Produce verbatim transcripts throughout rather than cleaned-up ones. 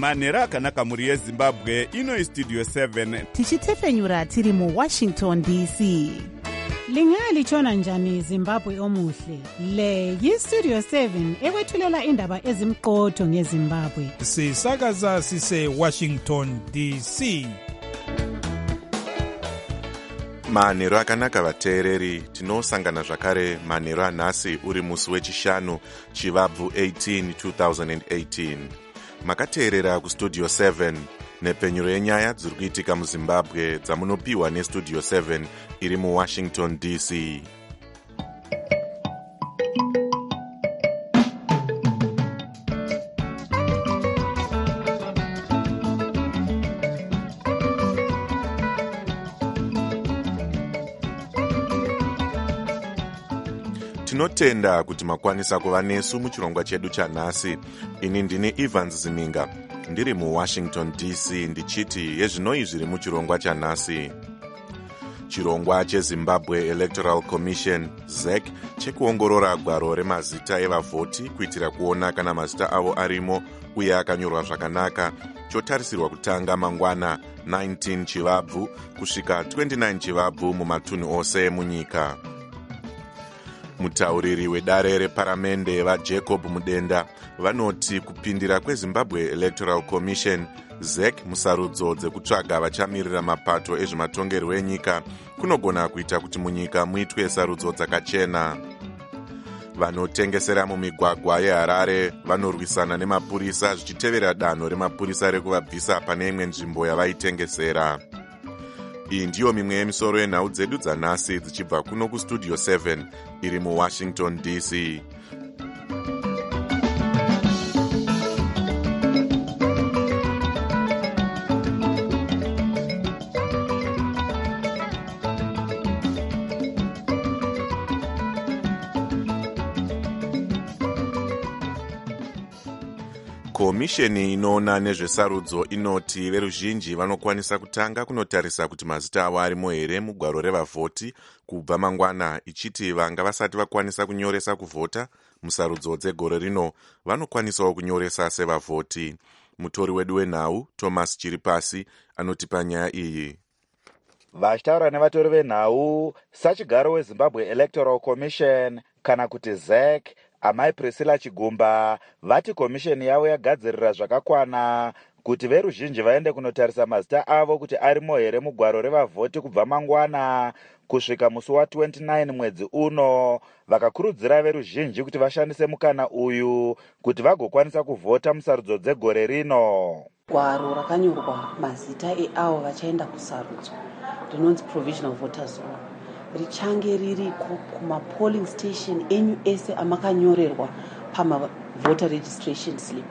manhero akanaka mhuri yezimbabwe. Ino Studio seven tichitefenyura tiri muWashington D C. Lingalitshona njani Zimbabwe omuhle? Le yiStudio seven ekwethulela indaba ezimqotho ngeZimbabwe. Sisakaza sise Washington D C. Manhero akanaka vateereri, tinosangana zvakare manhero anhasi uri musi wechishanu Chivabvu eighteen two thousand eighteen. Makateerera kuStudio seven nepfenyuro yenyaya dziri kuitika muZimbabwe dzamunopiwa neStudio seven iri muWashington D C. Tinotenda kuti makwanisa kuva nesu muchirongwa chedu chanhasi. Ini ndini Evans Ziminga, ndiri muWashington D C, ndichiti yezvinoi zviri muchirongwa chanhasi. Chirongwa cheZimbabwe Electoral Commission Z E C chekuongorora gwaro remazita evavhoti kuitira kuona kana mazita avo arimo uye akanyorwa zvakanaka chotarisirwa kutanga mangwana nineteen Chivabvu kusvika twenty-nine Chivabvu mumatunhu ose munyika. Mutauriri wedare reparamende vaJacob Mudenda vanoti kupindira kweZimbabwe Electoral Commission Z E C musarudzo dzekutsvaga vachamirira mapato ezvematongerwo enyika kunogona kuita kuti munyika muitwe sarudzo dzakachena. Vanotengesera mumigwagwa yeHarare vanorwisana nemapurisa zvichitevera danho remapurisa rekuvabvisa pane imwe nzvimbo yavaitengesera. Iyi ndiyo mimwe yemisoro yenhau dzedu dzanhasi dzichibva kuno kuStudio seven iri muWashington D C. Komisheni inoona nezvesarudzo inoti veruzhinji vanokwanisa kutanga kunotarisa kuti mazita avo arimo here mugwaro revavhoti kubva mangwana, ichiti vanga vasati vakwanisa kunyoresa kuvhota musarudzo dzegore rino vanokwanisawo kunyoresa sevavhoti. Mutori wedu wenhau Thomas Chiripasi anotipa nyaya iyi. Vachitaura nevatori venhau sachigaro weZimbabwe Electoral Commission kana kuti Z E C, amai Priscilla Chigumba vati komisheni yavo yagadzirira zvakakwana kuti veruzhinji vaende kunotarisa mazita avo kuti arimo here mugwaro revavhoti kubva mangwana kusvika musi wa twenty-nine mwedzi uno. Vakakurudzira veruzhinji kuti vashandise mukana uyu kuti vagokwanisa kuvhota musarudzo dzegore rino. Gwaro rakanyorwa mazita eavo vachaenda kusarudzo rinonzi provisional voters roll richange ririko kumapolling station enyu ese amakanyorerwa pama voter registration slip.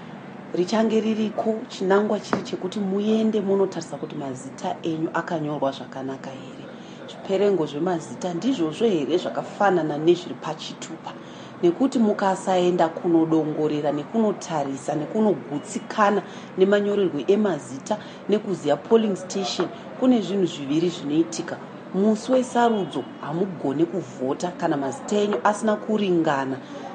Richange ririko chinangwa chiri chekuti muende munotarisa kuti mazita enyu akanyorwa zvakanaka here. Zviperengo zvemazita ndizvozvo here zvakafanana nezviri pachitupa, nekuti mukasaenda kunodongorera nekunotarisa nekunogutsikana nemanyorerwe emazita nekuziya polling station, kune zvinhu zviviri zvinoitika. Musi wesarudzo hamugone kuvhota kana mazita enyu asina kuringana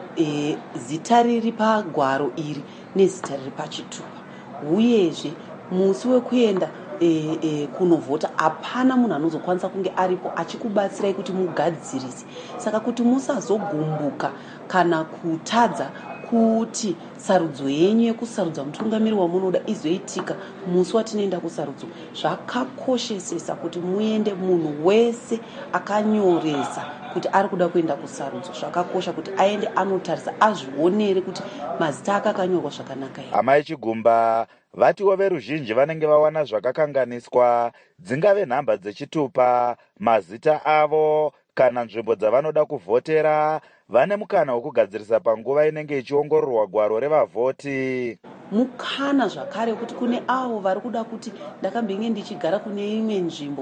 e, zita riri pagwaro iri nezita riri pachitupa. Uyezve musi wekuenda e, e, kunovhota hapana munhu anozokwanisa kunge aripo achikubatsirai kuti mugadzirise. Saka kuti musazogumbuka kana kutadza kuti sarudzo yenyu yekusarudza mutungamiri wamunoda izoitika musi watinoenda kusarudzo, zvakakoshesesa kuti muende munhu wese akanyoresa kuti ari kuda kuenda kusarudzo. Zvakakosha kuti aende anotarisa azvionere kuti mazita ake akanyorwa zvakanaka here. Amai Chigumba vatiwo veruzhinji vanenge vawana zvakakanganiswa, dzingave nhamba dzechitupa, mazita avo kana nzvimbo dzavanoda kuvhotera, vane mukana wokugadzirisa panguva inenge ichiongororwa gwaro revavhoti. Mukana zvakare kuti kune avo vari kuda kuti ndakambenge ndichigara kune imwe nzvimbo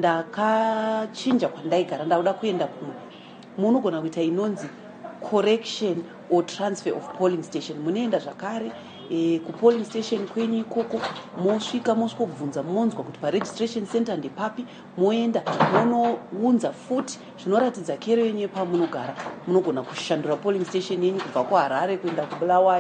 ndakachinja kwandaigara ndakuda kuenda kumwe, munogona kuita inonzi correction or transfer of polling station. Munoenda zvakare e, kupolling station kwenyu ikoko, mosvika mosvikobvunza monzwa kuti paregistration center ndepapi, moenda monounza futi zvinoratidza kero yenyu pamunogara. Munogona kushandura polling station yenyu kubva kuHarare kuenda kuBulawayo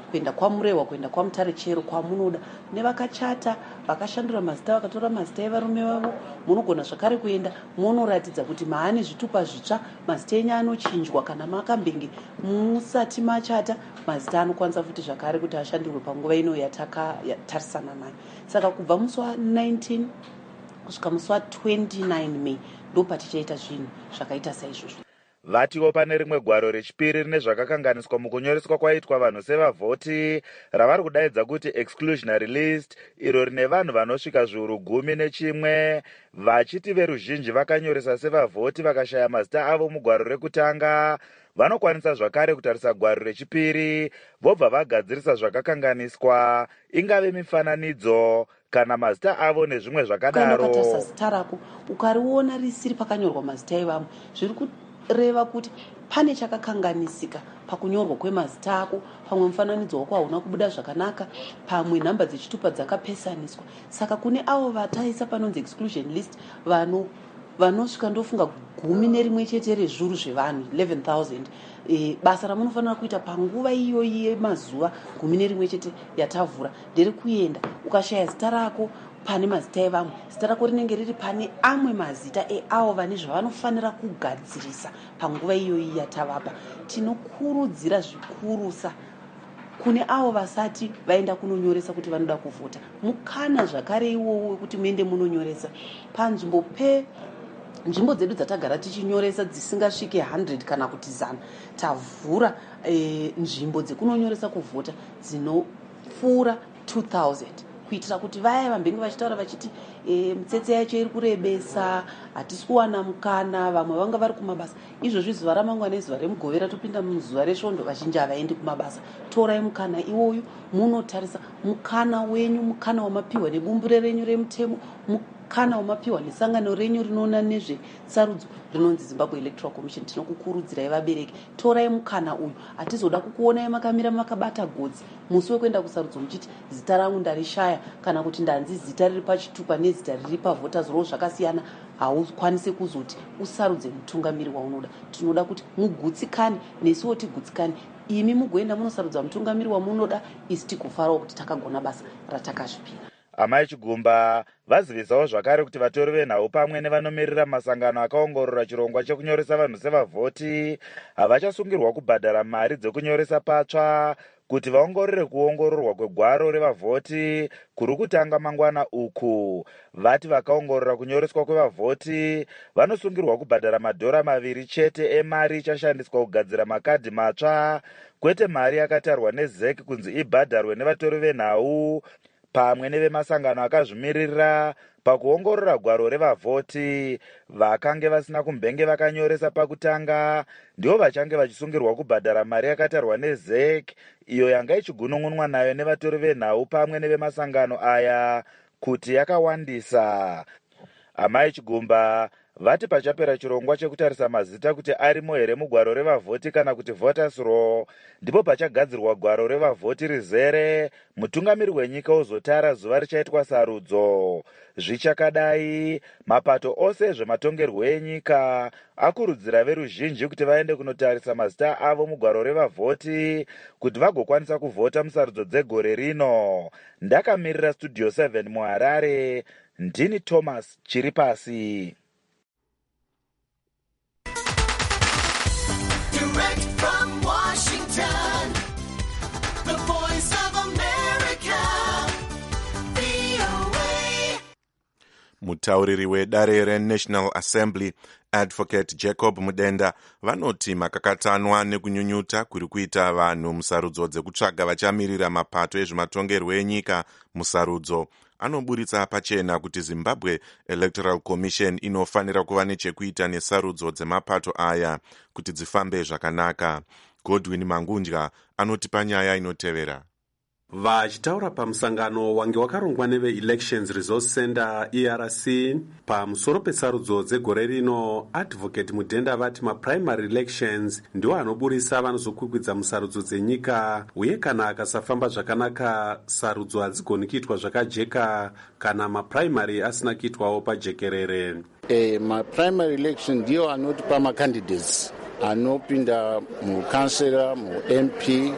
kuenda kwamurehwa kuenda kwamutare chero kwamunoda. Nevakachata vakashandura mazita vakatora mazita evarume vavo, munogona zvakare kuenda munoratidza kuti maane zvitupa zvitsva, mazita enyu anochinjwa. Kana makambenge musati machata, mazita anokwanisa futi zvakare kuti ashandirwe panguva ino yatakatarisa nayo. Saka kubva musi wa19 kusvika musi wa29 Mei ndo patichaita zvinhu zvakaita saizvozvo. Vatiwo pane rimwe gwaro rechipiri rine zvakakanganiswa mukunyoreswa kwaitwa vanhu sevavhoti ravari kudaidza kuti exclusionary list, iro rine vanhu vanosvika zviuru gumi nechimwe, vachiti veruzhinji vakanyoresa sevavhoti vakashaya mazita avo mugwaro rekutanga vanokwanisa zvakare kutarisa gwaro rechipiri vobva vagadzirisa zvakakanganiswa, ingave mifananidzo kana mazita avo nezvimwe zvakadaro. Kana ukatarisa zita rako ukariona risiri pakanyorwa mazita evamwe, zviri kureva kuti pane chakakanganisika pakunyorwa kwemazita ako. Pamwe mufananidzo wako hauna kubuda zvakanaka, pamwe nhamba dzechitupa dzakapesaniswa. Saka kune avo vataisa panonzi exclusion list vano vanosvika ndofunga gumi nerimwe chete rezviuru zvevanhu eleven thousand. E, basa ramunofanira kuita panguva iyoyi yemazuva gumi nerimwe chete yatavhura ndere kuenda ukashaya zita rako pane mazita evamwe, zita rako rinenge riri pane amwe mazita eavo vane zvavanofanira kugadzirisa panguva iyoyi yatavapa. Tinokurudzira zvikurusa kune avo vasati vaenda kunonyoresa kuti vanoda kuvhota, mukana zvakare iwowo kuti muende munonyoresa panzvimbo pe nzvimbo dzedu dzatagara tichinyoresa dzisingasvike one hundred kana kuti zana. Tavhura e, nzvimbo dzekunonyoresa kuvhota dzinopfuura two thousand kuitira kuti vaya vambenge vachitaura vachiti e, mitsetse yacho iri kurebesa, hatisi kuwana mukana, vamwe vanga vari kumabasa. Izvozvi zuva ramangwana nezuva remugovera topinda muzuva resvondo, vazhinji havaendi kumabasa. Torai mukana iwoyu munotarisa mukana wenyu, mukana wamapiwa nebumbure renyu remutemo, mukana wamapiwa nesangano renyu rinoona nezvesarudzo rinonzi Zimbabwe Electoral Commission. Tinokukurudzirai vabereki, torai mukana uyu. Hatizoda kukuonai makamira makabata godzi musi wekuenda kusarudzo muchiti zita rangu ndarishaya kana kuti ndanzi zita riri pachitupa nezita riri pavhoters roll zvakasiyana. Haukwanisi kuzoti usarudze mutungamiri waunoda. Tinoda kuti mugutsikane nesiwo tigutsikane, imi mugoenda munosarudza mutungamiri wamunoda, isi tikufarawo kuti takagona basa ratakazvipira. Amai Chigumba vazivisawo zvakare kuti vatori venhau pamwe nevanomirira masangano akaongorora chirongwa chekunyoresa vanhu sevavhoti havachasungirwa kubhadhara mari dzekunyoresa patsva kuti vaongorore kuongororwa kwegwaro revavhoti kuri kutanga mangwana uku. Vati vakaongorora kunyoreswa kwevavhoti vanosungirwa kubhadhara madhora maviri chete emari ichashandiswa kugadzira makadhi matsva, kwete mari yakatarwa nezeki kunzi ibhadharwe nevatori venhau pamwe nevemasangano akazvimirira pakuongorora gwaro revavhoti. Vakange vasina kumbenge vakanyoresa pakutanga ndivo vachange vachisungirwa kubhadhara mari yakatarwa nezeki, iyo yanga ichigunun'unwa nayo nevatori venhau pamwe nevemasangano aya kuti yakawandisa. Amai Chigumba vati pachapera chirongwa chekutarisa mazita kuti arimo here mugwaro revavhoti kana kuti voters roll, ndipo pachagadzirwa gwaro revavhoti rizere, mutungamiri wenyika uzotara zuva richaitwa sarudzo. Zvichakadai, mapato ose zvematongerwo enyika akurudzira veruzhinji kuti vaende kunotarisa mazita avo mugwaro revavhoti kuti vagokwanisa kuvhota musarudzo dzegore rino. Ndakamirira Studio seven muHarare, ndini Thomas Chiripasi. Direct from Washington, the voice of America, V O A. Mutauriri wedare reNational Assembly Advocate Jacob Mudenda vanoti makakatanwa nekunyunyuta kuri kuita vanhu musarudzo dzekutsvaga vachamirira mapato ezvematongerwo enyika musarudzo anoburitsa pachena kuti Zimbabwe Electoral Commission inofanira kuva nechekuita nesarudzo dzemapato aya kuti dzifambe zvakanaka. Godwin Mangundya anoti panyaya inotevera. Vachitaura pamusangano wange wakarongwa neve-Elections Resource Center E R C pamusoro pesarudzo dzegore rino, Advocate Mudenda vati maprimary elections ndiwo anoburisa vanozokwikwidza musarudzo dzenyika, uye kana akasafamba zvakanaka sarudzo hadzigoni kuitwa zvakajeka kana maprimary asina kuitwawo pajekerere. Eh, maprimary election ndiwo anotipa macandidates anopinda mukansela, mu-M P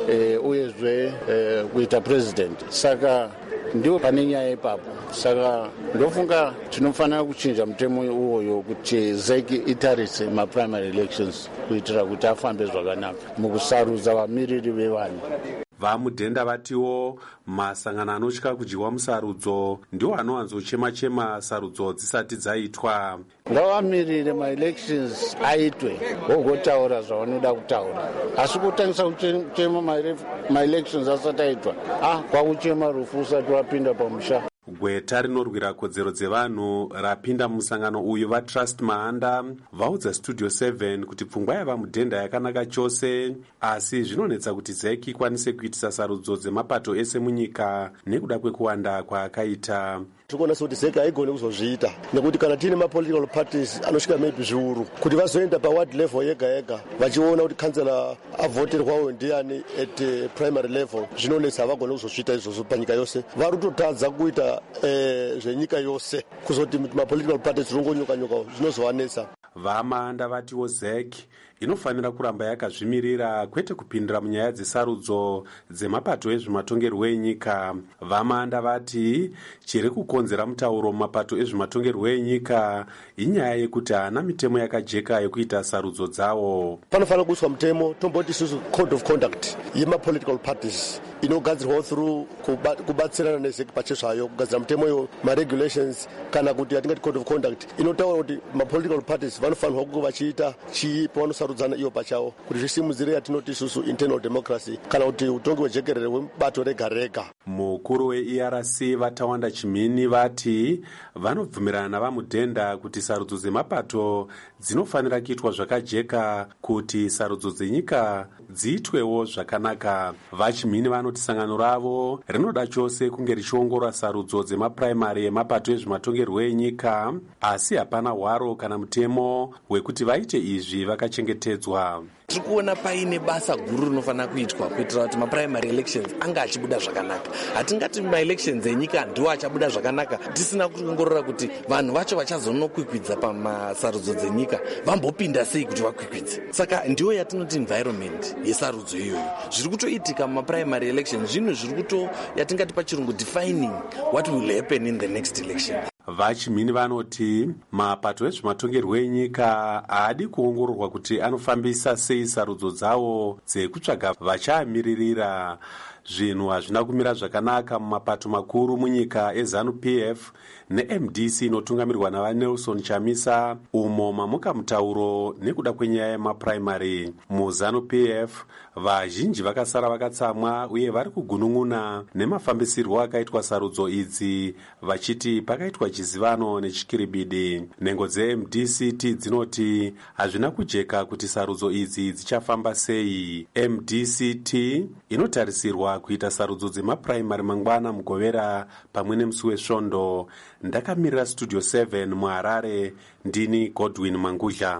eh, uyezve eh, kuita president. Saka ndio pane nyaya ipapo. Saka ndofunga tinofanira kuchinja mutemo uwoyo kuti Z E C itarise maprimary elections kuitira kuti afambe zvakanaka mukusarudza vamiriri vevanhu. Vamudhenda vatiwo masangano anotya kudyiwa musarudzo ndiwo anowanzochema-chema sarudzo dzisati dzaitwa. Ngavamirire maelections aitwe vogotaura zvavanoda kutaura, asi kutangisa kuchema maelections asati aitwa ah kwakuchema rufu usati wapinda pamusha. Gweta rinorwira kodzero dzevanhu rapinda musangano uyu vaTrust Mahanda vaudza Studio seven kuti pfungwa yavamudhenda yakanaka chose, asi zvinonetsa kuti Z E C ikwanise kuitisa sarudzo dzemapato ese munyika nekuda kwekuwanda kwaakaita. Tikuona kuti Z E C haigoni kuzozviita nekuti kana tine mapolitical parties anosvika maybe zviuru kuti vazoenda paward level yega yega vachiona kuti kansela avhoterwawo ndiani at uh, primary level, zvinonetsa havagoni kuzozviita izvozvo panyika yose. Vari kutotadza kuita eh, zvenyika yose kuzoti mapolitical parties rongonyoka-nyoka zvinozovanetsa. Vamahanda vatiwo Z E C inofanira kuramba yakazvimirira kwete kupindira munyaya dzesarudzo dzemapato ezvimatongerwo enyika. Vamahanda vati chiri kukonzera mutauro mumapato ezvimatongerwo enyika inyaya yekuti haana mitemo yakajeka yekuita sarudzo dzawo. Panofanira kuiswa mutemo tomboti isusu code of conduct yemapolitical parties inogadzirwa through kubatsirana ne Z E C pachezvayo kugadzira mutemo yo maregulations kana kuti yatingati code of conduct inotaura kuti mapolitical parties vanofanirwa kunge vachiita chii pavanosarudzana iyo pachawo kuti zvisimudzire yatinoti isusu internal democracy kana kuti utongi hwejekerere hwebato rega rega. Mukuru we-E R C Vatawanda Chimini vati vanobvumirana navamudhenda kuti sarudzo dzemapato dzinofanira kuitwa zvakajeka kuti sarudzo dzenyika dziitwewo zvakanaka. Vachimini vanoti sangano ravo rinoda chose kunge richiongorora sarudzo dzemapuraimari emapato ezvimatongerwo enyika, asi hapana hwaro kana mutemo wekuti vaite izvi vakachengetedzwa. Tiri kuona paine basa guru rinofanira kuitwa kuitira kuti maprimary elections anga achibuda zvakanaka. Hatingati maelections enyika ndiwo achabuda zvakanaka tisina kuongorora kuti vanhu vacho vachazonokwikwidza pamasarudzo dzenyika vambopinda sei kuti vakwikwidze. Saka ndiwo yatinoti environment yesarudzo iyoyo. Zviri kutoitika mumaprimary elections zvinhu zviri kuto yatingati pachirungu defining what will happen in the next election. Vachimini vanoti mapato ezvimatongerwo enyika haadi kuongororwa kuti anofambisa sei sarudzo dzawo dzekutsvaga vachaamiririra. Zvinhu hazvina kumira zvakanaka mumapato makuru munyika eZANU P F neM D C inotungamirwa navaNelson Chamisa, umo mamuka mutauro nekuda kwenyaya yemapuraimari. MuZANU P F vazhinji vakasara vakatsamwa uye vari kugunun'una nemafambisirwo akaitwa sarudzo idzi, vachiti pakaitwa chizivano nechikiribidi. Nhengo dzeM D C T dzinoti hazvina kujeka kuti sarudzo idzi dzichafamba sei. M D C T inotarisirwa kuita sarudzo dzemapuraimari mangwana mugovera pamwe nemusi wesvondo. Ndakamirira Studio seven muHarare, ndini Godwin Mangudla.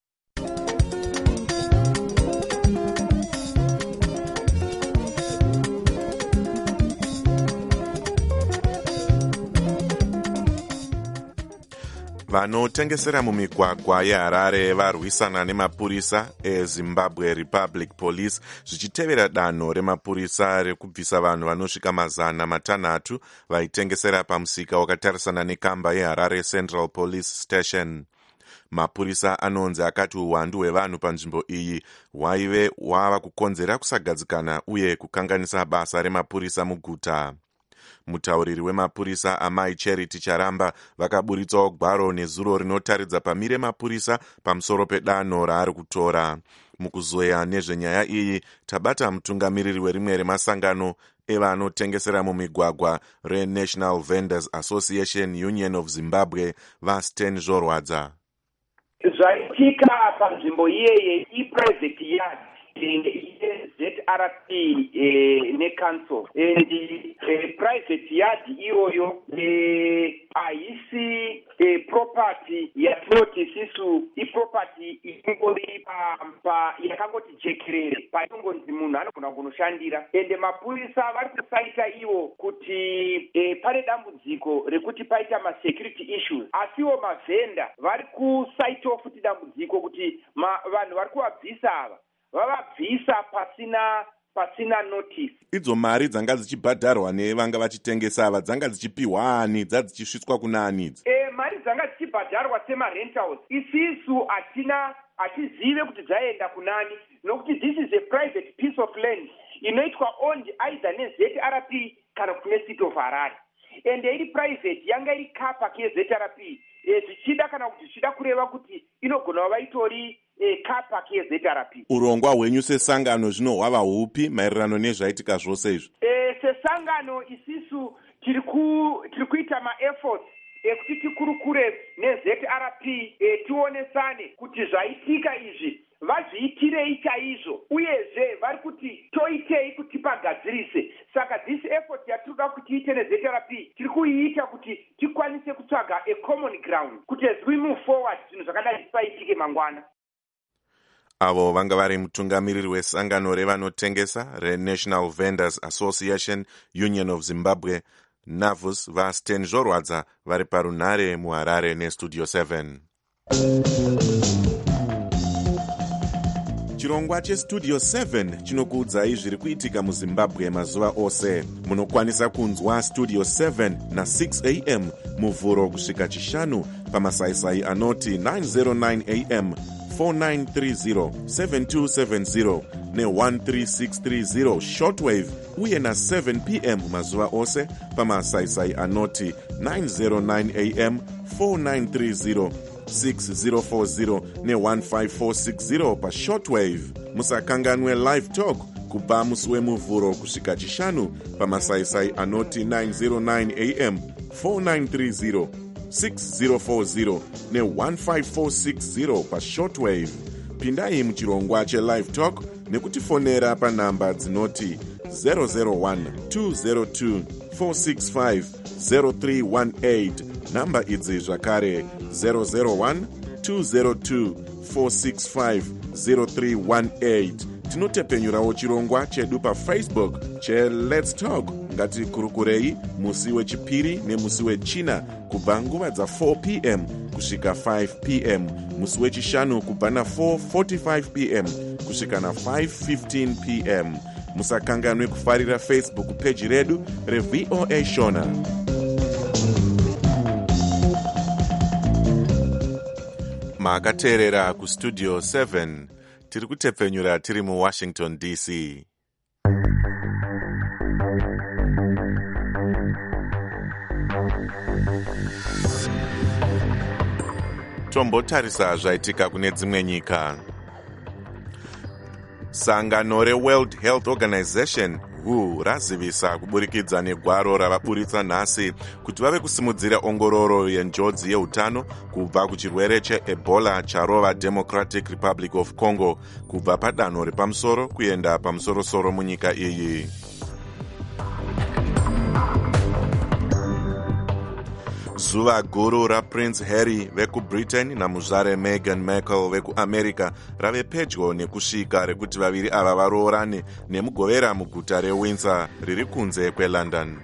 Vanotengesera mumigwagwa yeHarare varwisana nemapurisa eZimbabwe Republic Police zvichitevera danho remapurisa rekubvisa vanhu vanosvika mazana matanhatu vaitengesera pamusika wakatarisana nekamba yeHarare Central Police Station. Mapurisa anonzi akati uwandu hwevanhu panzvimbo iyi hwaive hwava kukonzera kusagadzikana uye kukanganisa basa remapurisa muguta. Mutauriri wemapurisa Amai Charity Charamba vakaburitsawo gwaro nezuro rinotaridza pamire mapurisa pamusoro pedanho raari kutora. Mukuzoya nezvenyaya iyi tabata mutungamiriri werimwe remasangano evanotengesera mumigwagwa reNational Vendors Association Union of Zimbabwe vaSten Zvorwadza. Zvaitika panzvimbo iyeye iprivate yard Z R P eh, necouncil and eh, private yard iyoyo eh, haisi eh, property yatinoti sisu iproperty ingori pa, pa yakangoti jekerere paingonzi munhu anogona kunoshandira ende mapurisa vari kusaita iwo kuti eh, pane dambudziko rekuti paita masecurity issues, asiwo mavhenda vari kusaitawo futi dambudziko kuti vanhu vari kuvabvisa ava vavabvisa pasina pasina notice. Idzo mari dzanga dzichibhadharwa nevanga vachitengesa ava dzanga dzichipiwa ani, dzadzichisvitswa kuna anidzi? E, mari dzanga dzichibhadharwa semarentals isisu hatina hatizive kuti dzaenda kunani, nokuti this is a private piece of land inoitwa owned either ne-Z R P kana kuti ne-City of Harare. Ende iri private yanga iri car park ye-Z R P, e, zvichida kana kuti zvichida kureva kuti inogona kuva itori e, car park ye-Z R P. Urongwa hwenyu sesangano zvino hwava hupi maererano nezvaitika zvose izvi? E, sesangano isisu tiri ku tiri kuita ma-efforts ekuti tikurukure ne-Z R P e, tionesane kuti zvaitika izvi vazviitirei chaizvo, uyezve vari kuti toitei kuti pagadzirise. Saka this effort yatinoda kuti tiite ne-Z R P tiri kuiita kuti tikwanise kutsvaga a common ground kuti as we move forward zvinhu zvakadai zvisaitike mangwana. Avo vanga vari mutungamiriri wesangano revanotengesa reNational Vendors Association Union of Zimbabwe NAVUS vaStan Zvorwadza vari parunhare muHarare neStudio seven. Chirongwa cheStudio seven chinokuudzai zviri kuitika muZimbabwe mazuva ose. Munokwanisa kunzwa Studio seven na six a m muvhuro kusvika chishanu pamasaisai anoti nine oh nine a m, four nine three zero, seven two seven zero ne one three six three zero shortwave, uye na seven p m mazuva ose pamasaisai anoti nine oh nine a m, four nine three zero, six zero four zero ne one five four six zero pa shortwave. Musakanganwe live talk kubva musi wemuvhuro kusvika chishanu pamasaisai anoti nine oh nine a m, four nine three zero, six zero four zero ne one five four six zero pa shortwave. Pindai muchirongwa chelive talk nekutifonera panhamba dzinoti zero zero one two zero two four six five zero three one eight. Namba idzi zvakare zero zero one two zero two four six five zero three one eight. Tinotepenyurawo chirongwa chedu paFacebook che Let's Talk. Ngatikurukurei musi wechipiri nemusi wechina kubva nguva dza four p m kusvika five p m, musi wechishanu kubva na four forty-five p m kusvika na five fifteen p m. Musakanganwe kufarira Facebook page redu reV O A Shona. Makateerera kuStudio seven, tiri kutepfenyura tiri muWashington D C. Tombotarisa zvaitika kune dzimwe nyika. Sangano reWorld Health Organization W H O razivisa kuburikidza negwaro ravaburitsa nhasi kuti vave kusimudzira ongororo yenjodzi yeutano kubva kuchirwere cheEbola charova Democratic Republic of Congo kubva padanho repamusoro kuenda pamusorosoro munyika iyi. Zuva guru raPrince Harry vekuBritain namuzvare Meghan Markle vekuAmerica rave pedyo nekusvika rekuti vaviri ava varoorane nemugovera muguta reWindsor riri kunze kweLondon.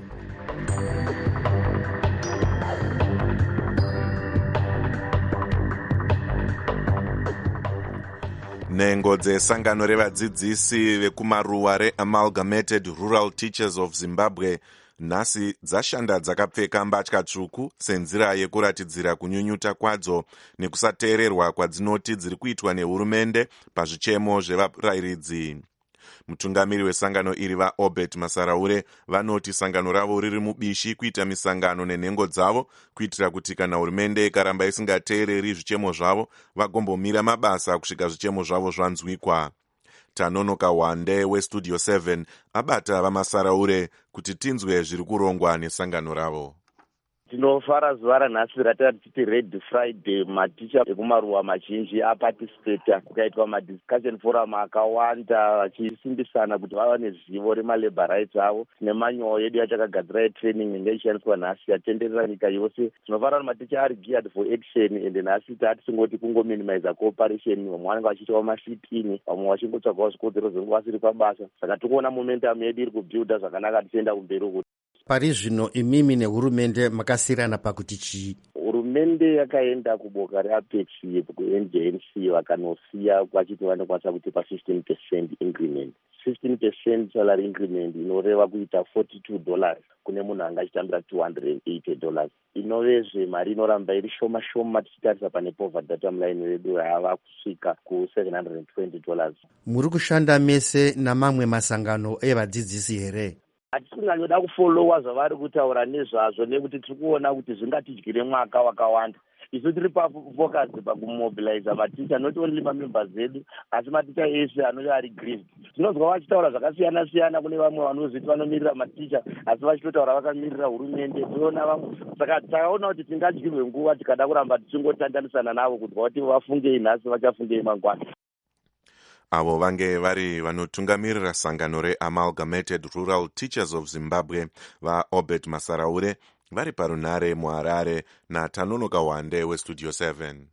Nhengo dzesangano revadzidzisi vekumaruwa reAmalgamated Rural Teachers of Zimbabwe nhasi dzashanda dzakapfeka mbatya tsvuku senzira yekuratidzira kunyunyuta kwadzo nekusateererwa kwadzinoti dziri kuitwa nehurumende pazvichemo zvevarayiridzi. Mutungamiri wesangano iri vaObert Masaraure vanoti sangano ravo riri mubishi kuita misangano nenhengo dzavo kuitira kuti kana hurumende ikaramba isingateereri zvichemo zvavo vagombomira mabasa kusvika zvichemo zvavo zvanzwikwa. Tanonoka Wande weStudio seven abata vaMasaraure kuti tinzwe zviri kurongwa nesangano ravo. Tinofara zuva ranhasi ratira tichiti Red Friday. Maticha ekumaruwa mazhinji aparticipata, kukaitwa madiscussion forum akawanda vachisimbisana kuti vava nezivo remalabor rights avo. Tine manyowa yedu yatakagadzira yetraining inge ishandiswa nhasi yatenderera nyika yose. Tinofara kuti maticha ari geared for action, ende nhasi tatisingoti kungominimiza cooperation. Vamwe vanenge vachiitawo masitini, vamwe vachingotsvagawo zvikodzero zvekuva vasiri pabasa. Saka tikuona momentum yedu iri kubuilda zvakanaka tichienda kumberi uku. Pari zvino imimi nehurumende makasiyana pakuti chii? Hurumende hurumende yakaenda kuboka reapex kuN J N C vakanosiya vachiti vanokwanisa kutipa fifteen percent increment. fifteen percent salary increment inoreva kuita forty-two dollars kune munhu anga achitambira two hundred eighty dollars. Inovezve mari inoramba iri shoma shoma tichitarisa pane poverty data line redu yava kusvika ku seven hundred twenty dollars. Muri kushanda mese namamwe masangano evadzidzisi here? Hatisi kunyanyoda kufolowa zvavari kutaura nezvazvo nekuti tiri kuona kuti zvingatidyire mwaka wakawanda. Isu tiri pafocus pakumobiliza maticha not only mamembers edu asi maticha ese anenge ari grieved. Tinozwa vachitaura zvakasiyana siyana kune vamwe vanozviti vanomirira maticha asi vachitotaura vakamirira hurumende. Toona vamwe saka takaona kuti tingadyirwe nguva tikada kuramba tichingotandanisana navo kuti kuti vafungei nhasi vachafungei mangwana. Avo vange vari vanotungamirira sangano reAmalgamated Rural Teachers of Zimbabwe vaObert Masaraure vari parunare muHarare naTanonoka Wande weStudio seven.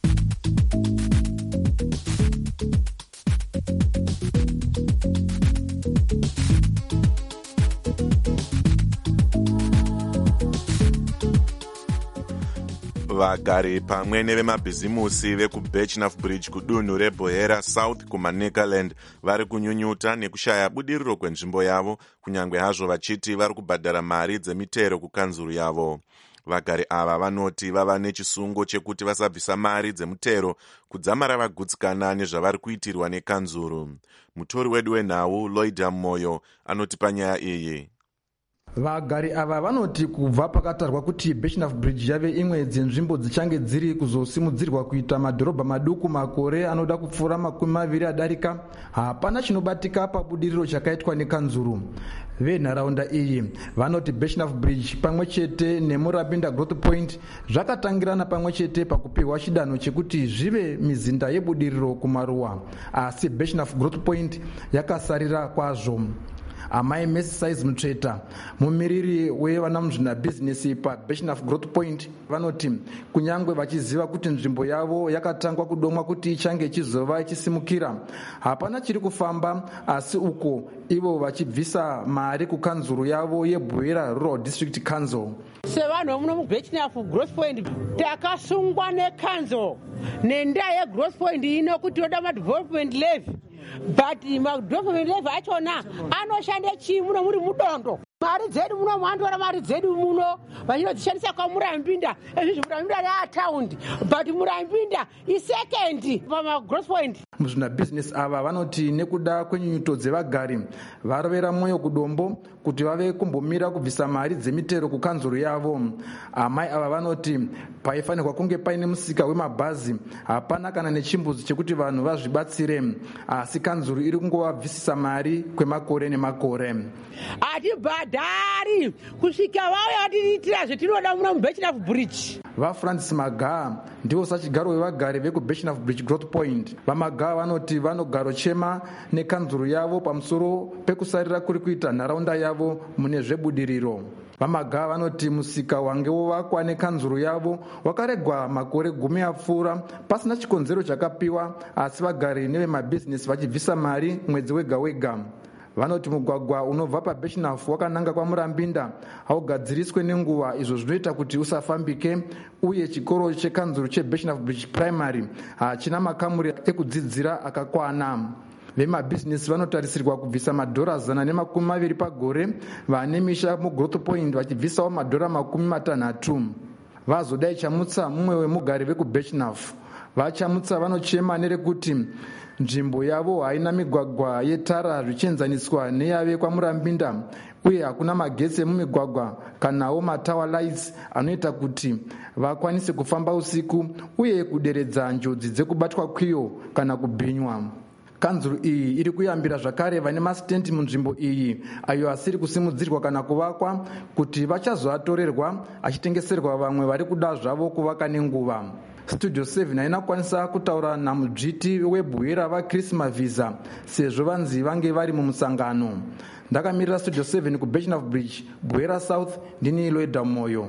Vagari pamwe nevemabhizimusi vekuBirchnough Bridge kudunhu reBohera South kumaNekaland vari kunyunyuta nekushaya budiriro kwenzvimbo yavo, kunyange hazvo vachiti vari kubhadhara mari dzemitero kukanzuru yavo. Vagari ava vanoti vava nechisungo chekuti vasabvisa mari dzemutero kudzamara vagutsikana nezvavari kuitirwa nekanzuru. Mutori wedu wenhau Lloyda Moyo anoti panyaya iyi. Vagari ava vanoti kubva pakatarwa kuti Birchnough Bridge yave imwe dzenzvimbo dzichange dziri kuzosimudzirwa kuita madhorobha maduku makore anoda kupfuura makumi maviri adarika, hapana chinobatika pabudiriro chakaitwa nekanzuru. Venharaunda iyi vanoti Birchnough Bridge pamwe chete neMurabinda Growth Point zvakatangirana pamwe chete pakupiwa chidanho chekuti zvive mizinda yebudiriro kumaruwa, asi Birchnough Growth Point yakasarira kwazvo. Amai Messi Size Mutsveta, mumiriri wevanamuzvina bhizinesi paBirchnough Growth Point, vanoti kunyangwe vachiziva kuti nzvimbo yavo yakatangwa kudomwa kuti ichange ichizova ichisimukira, hapana chiri kufamba, asi uko ivo vachibvisa mari kukanzuru yavo yeBohera Rural District Council. Sevanhu vomuno muBirchnough Growth Point takasungwa nekanzuro nendaa yeGrowth Point ino kuti toda madevelopment levy, but madevelopment levy achona anoshande chii muno muri mudondo. Mari dzedu muno mwandoora mari dzedu muno vachinodzishandisa kwaMurambinda, izvi Murambinda reataundi, but Murambinda isekendi pamaGrowth Point. Muzvina bhizinesi ava vanoti nekuda kwenyunyuto dzevagari varovera mwoyo kudombo kuti vave kumbomira kubvisa mari dzemitero kukanzuru yavo. Amai ava vanoti paifanirwa kunge paine musika wemabhazi, hapana kana nechimbuzi chekuti vanhu vazvibatsire, asi kanzuru iri kungovabvisisa mari kwemakore nemakore. Hatibhadhari kusvika vauya vatiitira zvetinoda muno muBirchnough Bridge. VaFrancis Magaha ndivo sachigaro wevagari vekuBirchnough Bridge Growth Point. VaMagaha vanoti vanogaro chema nekanzuru yavo pamusoro pekusarira kuri kuita nharaunda yavo mune zvebudiriro. VaMagaha vanoti musika wange wovakwa nekanzuru yavo wakaregwa makore gumi apfuura pasina chikonzero chakapiwa, asi vagari nevemabhizinesi vachibvisa mari mwedzi wega wega. Vanoti mugwagwa unobva paBirchnough wakananga kwaMurambinda haugadziriswe nenguva, izvo zvinoita kuti usafambike, uye chikoro chekanzuru cheBirchnough Bridge Primary hachina makamuri ekudzidzira akakwana. Vemabhizinesi vanotarisirwa kubvisa madhora zana nemakumi maviri pagore, vane misha muGrowth Point vachibvisawo madhora makumi matanhatu. Vazodai chamutsa mumwe wemugari vekuBirchnough. Vachamutsa vanochema nerekuti nzvimbo yavo haina migwagwa yetara zvichienzaniswa neyave kwaMurambinda, uye hakuna magetsi emumigwagwa kanawo matawa lights anoita kuti vakwanise kufamba usiku uye kuderedza njodzi dzekubatwa kwiyo kana kubhinywa. Kanzuru iyi iri kuyambira zvakare vane masitendi munzvimbo iyi ayo asiri kusimudzirwa kana kuvakwa kuti vachazoatorerwa achitengeserwa vamwe vari kuda zvavo kuvaka nenguva. Studio seven haina kukwanisa kutaura namudzviti weBohera vaChris Mavhiza sezvo vanzi vange vari mumusangano. Ndakamirira Studio seven kuBirchnough Bridge, Bohera South, ndini Lloyda Moyo.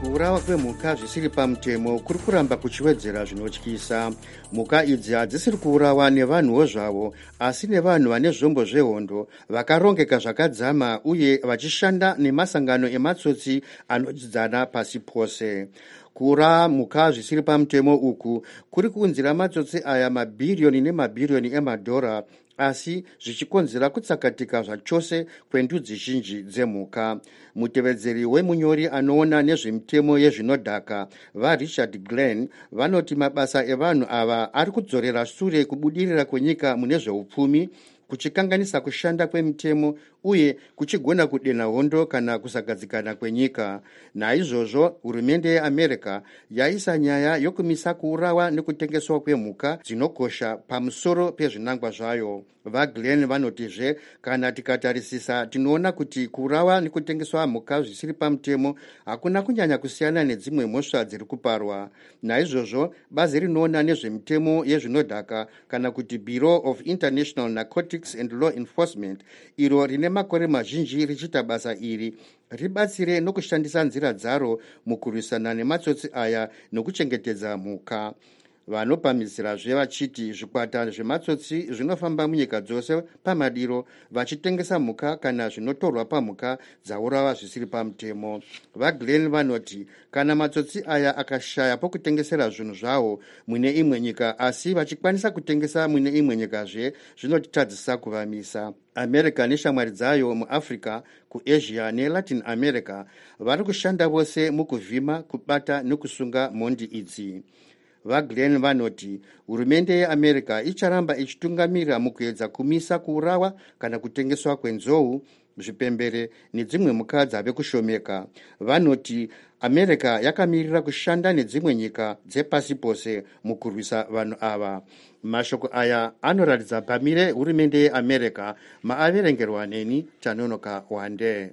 kuurawa kwemhuka zvisiri pamutemo kuri kuramba kuchiwedzera zvinotyisa. Mhuka idzi hadzisiri kuurawa nevanhuwo zvavo, asi nevanhu vane zvombo zvehondo vakarongeka zvakadzama uye vachishanda nemasangano ematsotsi anodyidzana pasi pose. Kuurawa mhuka zvisiri pamutemo uku kuri kuunzira matsotsi aya mabhiriyoni nemabhiriyoni emadhora, asi zvichikonzera kutsakatika zvachose kwendudzi zhinji dzemhuka. Mutevedzeri wemunyori anoona nezvemitemo yezvinodhaka vaRichard Glenn vanoti mabasa evanhu ava ari kudzorera shure kubudirira kwenyika mune zveupfumi, kuchikanganisa kushanda kwemitemo uye kuchigona kudenha hondo kana kusagadzikana kwenyika. Naizvozvo hurumende yeAmerica yaisa nyaya yokumisa kuurawa nekutengeswa kwemhuka dzinokosha pamusoro pezvinangwa zvayo. VaGlenn vanotizve kana tikatarisisa tinoona kuti kuurawa nekutengeswa mhuka zvisiri pamutemo hakuna kunyanya kusiyana nedzimwe mhosva dziri kuparwa. Naizvozvo bazi rinoona nezvemitemo yezvinodhaka kana kuti Bureau of International Narcotics and Law Enforcement, iro rine makore mazhinji richiita basa iri, ribatsire nokushandisa nzira dzaro mukurwisana nematsotsi aya nokuchengetedza mhuka. Vanopamhidzirazve vachiti zvikwata zvematsotsi zvinofamba munyika dzose pamadiro vachitengesa mhuka kana zvinotorwa pamhuka dzaurawa zvisiri pamutemo. VaGlenn vanoti kana matsotsi aya akashaya pokutengesera zvinhu zvawo mune imwe nyika asi vachikwanisa kutengesa mune imwe nyikazve, zvinotitadzisa kuvamisa. America neshamwari dzayo muAfrica, kuAsia neLatin America vari kushanda vose mukuvhima, kubata nekusunga mhondi idzi. VaGlenn vanoti hurumende yeAmerica icharamba ichitungamirira mukuedza kumisa kuurawa kana kutengeswa kwenzou, zvipembere nedzimwe mhuka dzave kushomeka. Vanoti America yakamirira kushanda nedzimwe nyika dzepasi pose mukurwisa vanhu ava. Mashoko aya anoratidza pamire hurumende yeAmerica maaverengerwa neni Chanonoka Wande.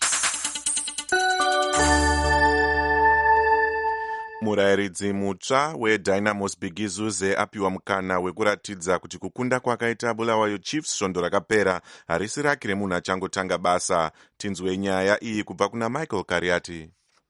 Murayiridzi mutsva weDynamos Bigizuze apiwa mukana wekuratidza kuti kukunda kwakaita Bulawayo Chiefs svondo rakapera harisi rake remunhu achangotanga basa. Tinzwe nyaya iyi kubva kuna Michael Kariati.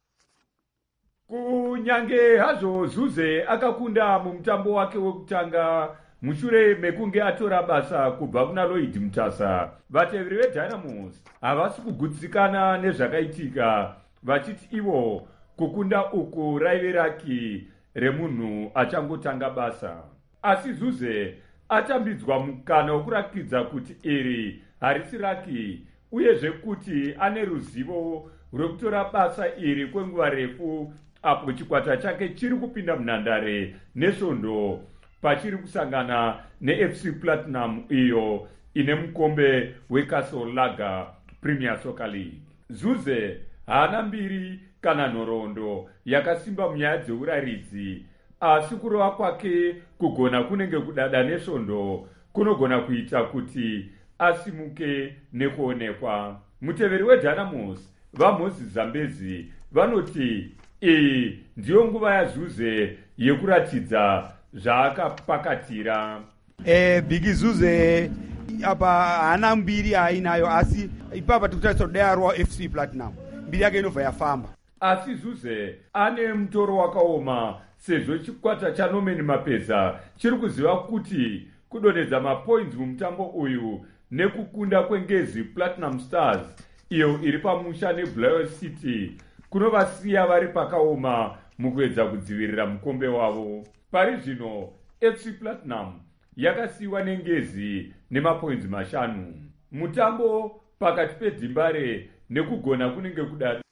Kunyange hazvo Zuze akakunda mumutambo wake wekutanga mushure mekunge atora basa kubva kuna Lloyd Mutasa, vateveri veDynamos havasi kugutsikana nezvakaitika, vachiti ivo kukunda uku raive raki remunhu achangotanga basa. Asi Zuze atambidzwa mukana wokurakidza kuti iri harisi raki, uyezve kuti ane ruzivo rwekutora basa iri kwenguva refu apo chikwata chake chiri kupinda munhandare nesvondo pachiri kusangana neF C Platinum iyo ine mukombe weCastle Lager Premier Soccer League. Zuze haana mbiri kana nhoroondo yakasimba munyaya dzeuraridzi, asi kurova kwake kugona kunenge kudada nesvondo kunogona kuita kuti asimuke nekuonekwa. Muteveri weDynamos vaMoses Zambezi vanoti iyi ndiyo nguva yaZuze yekuratidza zvaakapakatira. Eh, Bigizuze apa haana mbiri ainayo, asi ipapa tikutarisa kudaro wa F C Platinum mbiri yake inobva yafamba. Asi Zuze ane mutoro wakaoma sezvo chikwata chaNorman Mapeza chiri kuziva kuti kudonhedza mapoints mumutambo uyu nekukunda kwengezi Platinum Stars iyo iri pamusha neBulawayo City kunovasiya vari pakaoma mukuedza kudzivirira mukombe wavo. Pari zvino F C Platinum yakasiyiwa nengezi nemapoints mashanu. Mutambo pakati peDimbare nekugona kunenge kudada.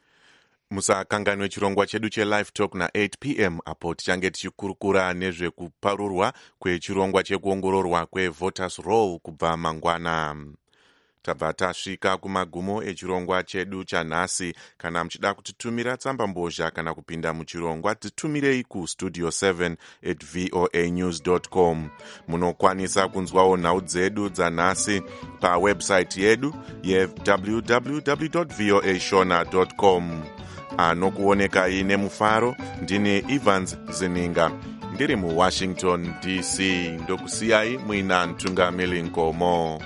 Musakanganwe chirongwa chedu cheLive Talk na eight p m apo tichange tichikurukura nezvekuparurwa kwechirongwa chekuongororwa kweVoters Roll kubva mangwana. Tabva tasvika kumagumo echirongwa chedu chanhasi. Kana muchida kutitumira tsamba mbozha kana kupinda muchirongwa, titumirei kustudio seven at voa news dot com. Munokwanisa kunzwawo nhau dzedu dzanhasi pawebsite yedu ye w w w dot voa shona dot com. Anokuonekai nemufaro ndini Evans Zininga, ndiri muWashington D C. Ndokusiyai muina Ntungamili Nkomo.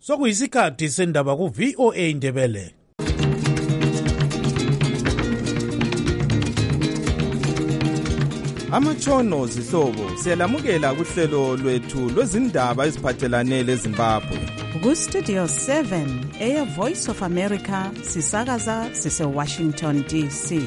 sokuyisikhathi sendaba ku-V O A Ndebele. Amatshono zihlobo siyalamukela kuhlelo lwethu lwezindaba eziphathelane leZimbabwe. Ku-Studio seven, Air Voice of America, sisakaza sise-Washington D C.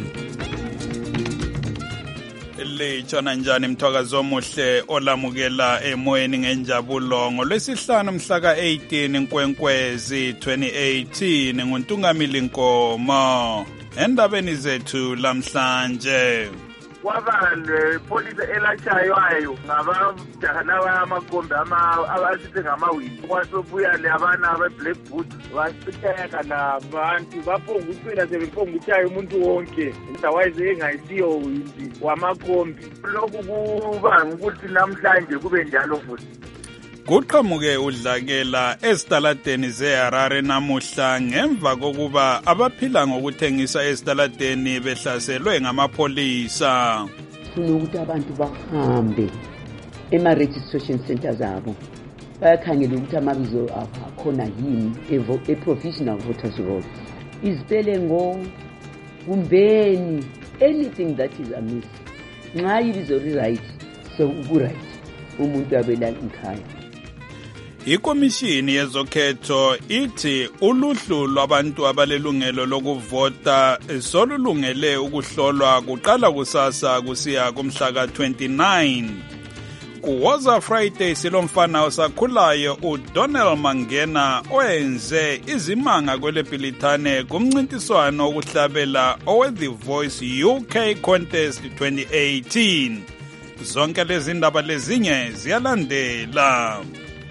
Litshona njani mthwakazo omuhle olamukela emoyeni ngenjabulo ngolwesihlanu mhla ka-eighteen Nkwenkwezi twenty eighteen nguNtungamili Nkomo. Endabeni zethu lamhlanje. Kwaba lepolice elashaywayo ngabajaha n'abamakombe abasithi ngamawindi kwasobuya labana abe-black boot basiteka nabantu baphonga ucina sebephonga utshaya umuntu wonke otherwise engayisiyo windi wamakombi. Lokhu kubanga ukuthi namhlanje kube njalo futhi. Kuqhamuke udlakela esitaladeni zeHarare namuhla ngemva kokuba abaphila ngokuthengisa esitaladeni behlaselwe ngamapholisa. Funa ukuthi abantu bahambe ema-registration centers abo bayakhangela ukuthi amabizo abo akhona yini e-provisional voters roll, izipelengo kumbeni, anything that is amiss. Nxa ibizo li-right so ku-right umuntu abelala nkhaya. Ikomishini yezokhetho ithi uluhlu lwabantu abalelungelo lokuvota solulungele ukuhlolwa kuqala kusasa kusiya kumhla ka twenty-nine. Kuwoza Friday silomfana osakhulayo uDonald Mangena oyenze izimanga kwelePilitane kumncintiswano okuhlabela owe-The Voice U K Contest twenty eighteen. Zonke lezi ndaba lezinye ziyalandela.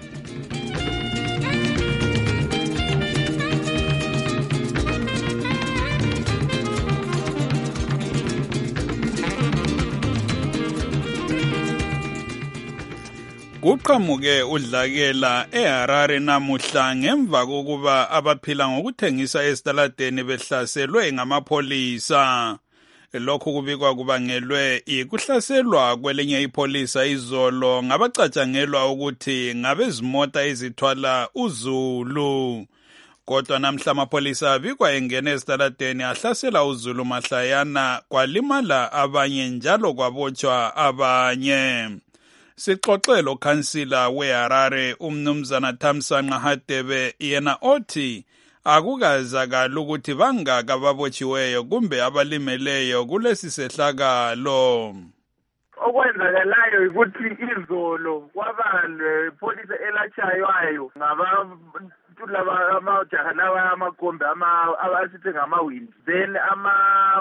Kuqhamuke udlakela eHarare namuhla ngemva kokuba abaphila ngokuthengisa esitaladeni behlaselwe ngamapholisa. Lokhu kubikwa kubangelwe ikuhlaselwa kwelinye ipholisa izolo ngabacatshangelwa ukuthi ngabezimota ezithwala uZulu. Kodwa namhla amapholisa abikwa engene esitaladeni ahlasela uZulu mahlayana kwalimala abanye njalo kwabotshwa abanye. Sixoxelo kansila weHarare umnumzana Thamsanqa Hadebe yena othi akukazakala ukuthi bangaka ababotshiweyo kumbe abalimeleyo kulesi sehlakalo. Okwenzakalayo ukuthi izolo kwaba lepolice elashaywayo ngabantu laba amajaha n'abamakombe abasithi ngamawindi. Then ama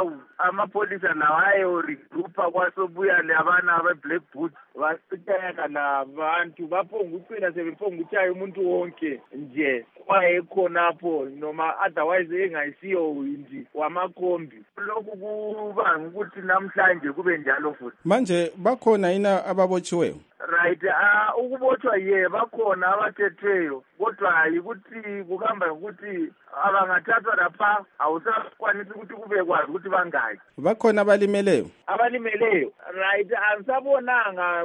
amapolisa lawayo regroupa kwasobuya labana abe-black boot basiteka nabantu baphonga ucina sebephonga utshaya umuntu wonke nje kwayekhonapho noma otherwise engayisiyo windi wamakombi. Lokhu kubanga ukuthi namhlanje kube njalo futhi. Manje bakhona yina ababotshiweyo? Right, ah uh, ukubotshwa ye bakhona abathethweyo kodwa ukuthi kuhamba ukuthi abangathathwa lapha awusakwanisi ukuthi kube kwazi ukuthi bangaki. Bakhona abalimeleyo? Abalimeleyo, right, angisabonanga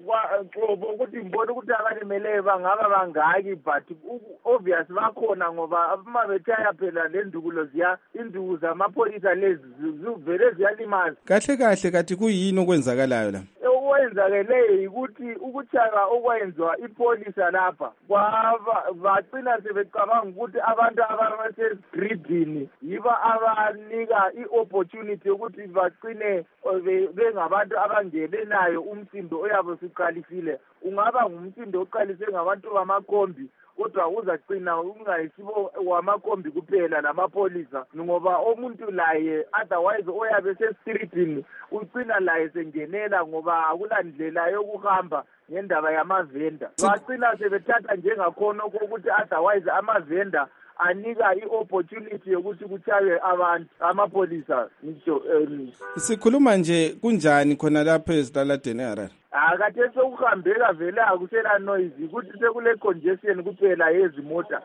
ngoba ukuthi ngibona ukuthi abalimeleyo bangaba bangaki but obvious bakhona ngoba uma bethaya phela lendukulo ziya induku zamapolisa lezi zivele ziyalimaza. Kahle kahle kathi kuyini okwenzakalayo la? Okwenzakeleyo ukuthi ukuchaka okwenziwa ipolisa lapha kwaba bagcina sebecabanga ukuthi abantu abasegridini yiba abanika i-opportunity ukuthi bagcine bengabantu abangenelayo umsindo oyabe siqalisile. Ungaba ngumsindo oqalise ngabantu bamakombi kodwa uzagcina ungayisibo wamakombi kuphela namapolisa ngoba umuntu laye otherwise oyabe sesitreetini ucina laye sengenela ngoba akulandlela yokuhamba ngendaba yamavenda. Bagcina sebethatha njengakhona ukuthi otherwise amavenda anika i-opportunity yokuthi kuchaye abantu amapolisa ngisho. Sikhuluma nje kunjani khona lapha esitaladeni eHarare? Akathe sokuhambeka vele akusela noise ukuthi sekule congestion kuphela yezimota.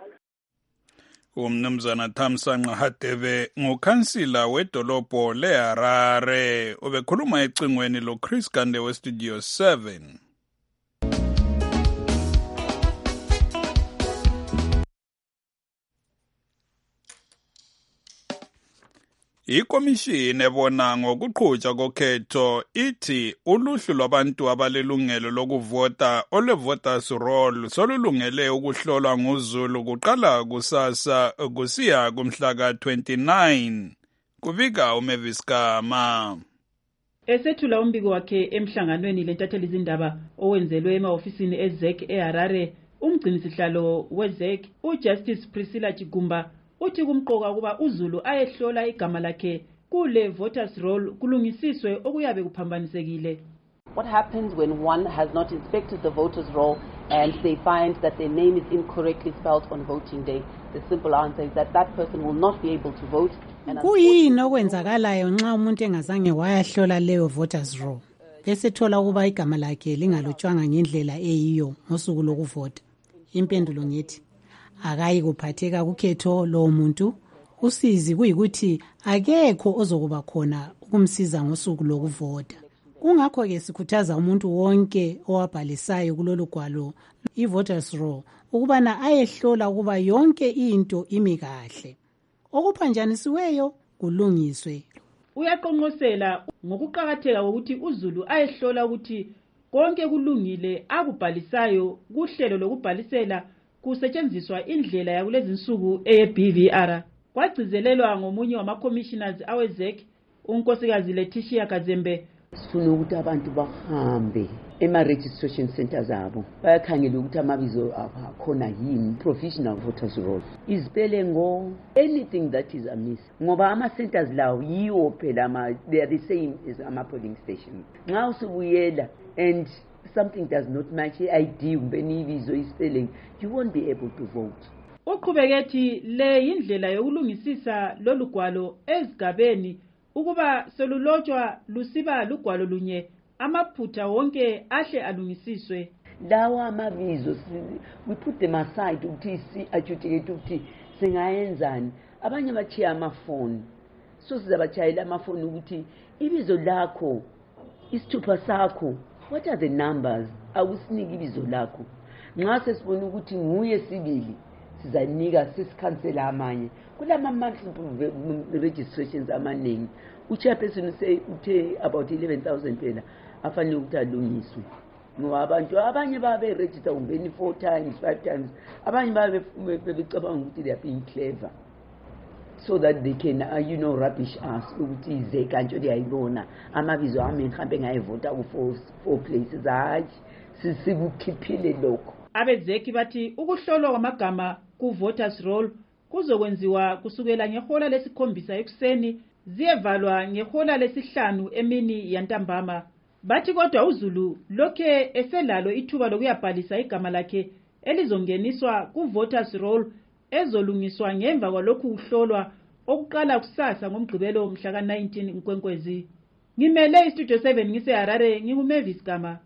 Umnumzana Thamsanqa Hadebe ngukhansila wedolobho leHarare obekhuluma ecingweni lo Chris Gande we Studio seven. Ikomishini ebona ngokuqhutshwa kokhetho ithi uluhlu lwabantu abalelungelo lokuvota olwe-voters roll solulungele ukuhlolwa nguZulu kuqala kusasa kusiya kumhla ka twenty-nine. Kubika uMavis Kama. Esethula umbiko wakhe emhlanganweni lentatheli izindaba owenzelwe emahofisini eZ E C eHarare, umgcinisihlalo weZ E C uJustice Priscilla Chigumba uthi kumqoka ukuba uZulu ayehlola igama lakhe kule voters roll kulungisiswe okuyabe kuphambanisekile. What happens when one has not inspected the voters roll and they find that their name is incorrectly spelled on voting day? The simple answer is that that person will not be able to vote. Kuyini okwenzakalayo nxa umuntu engazange wayahlola leyo voters roll esethola ukuba igama lakhe lingalotshwanga ngendlela eyiyo ngosuku lokuvota? Impendulo ngithi akayi kuphatheka kukhetho lo muntu. Usizi kuyikuthi akekho ozokuba khona ukumsiza ngosuku lokuvota. Kungakho ke sikhuthaza umuntu wonke owabhalisayo kulolu gwalo i-voters roll ukubana ayehlola ukuba yonke into imi kahle. Okuphanjanisiweyo kulungiswe. Uyaqonqosela ngokuqhakatheka ukuthi uZulu ayehlola ukuthi konke kulungile akubhalisayo kuhlelo lokubhalisela kusetshenziswa indlela yakulezi insuku eye-B V R. Kwagcizelelwa ngomunye wama-commissioners awe-Z E C, unkosikazi Letitia Kazembe. Sifuna ukuthi abantu bahambe ema-registration centers abo bayakhangela ukuthi amabizo abo akhona yini, provisional voters roll, izipele ngo anything that is amiss, ngoba ama-centers lawo yiwo phela they are the same as ama-polling station. Nxa usubuyela and something does not match I D kumbe ibizo ispelling, you won't be able to vote. Uqhubeke le indlela yokulungisisa lolu gwalo ezigabeni ukuba selulotshwa lusiba lugwalo lunye amaphutha wonke ahle alungisiswe. Lawa amabizo we put them aside ukuthi si ajudicate ukuthi singayenzani. Abanye bachiya amafoni, so sizabachayela amafoni ukuthi ibizo lakho isithupha sakho, what are the numbers? Awusiniki ibizo lakho. Nxa sesibona ukuthi nguye sibili sizanika sisikhansela amanye kulama monthly registrations amaningi. Uchairperson say uthe about eleven thousand phela afanele ukuthi alungiswe ngoba abantu abanye babe register umbeni four times five times, abanye babe becabanga ukuthi they are being clever so that they can uh, you know rubbish us ukuthi ize kanjalo liyayibona amabizo ami mhlambe ngayivota ku four four places. Hayi sisibukhiphile lokho. Abezeki bathi ukuhlolwa kwamagama ku voters roll kuzokwenziwa kusukela ngehola lesikhombisa ekuseni ziyevalwa ngehola lesihlanu emini yantambama. Bathi kodwa uZulu lokhe eselalo ithuba lokuyabhalisa igama lakhe elizongeniswa ku voters roll ezolungiswa ngemva kwalokhu kuhlolwa okuqala kusasa ngomgqibelo mhla ka nineteen Nkwenkwezi. Ngimele istudio seven ngiseHarare, nginguMavis Kama.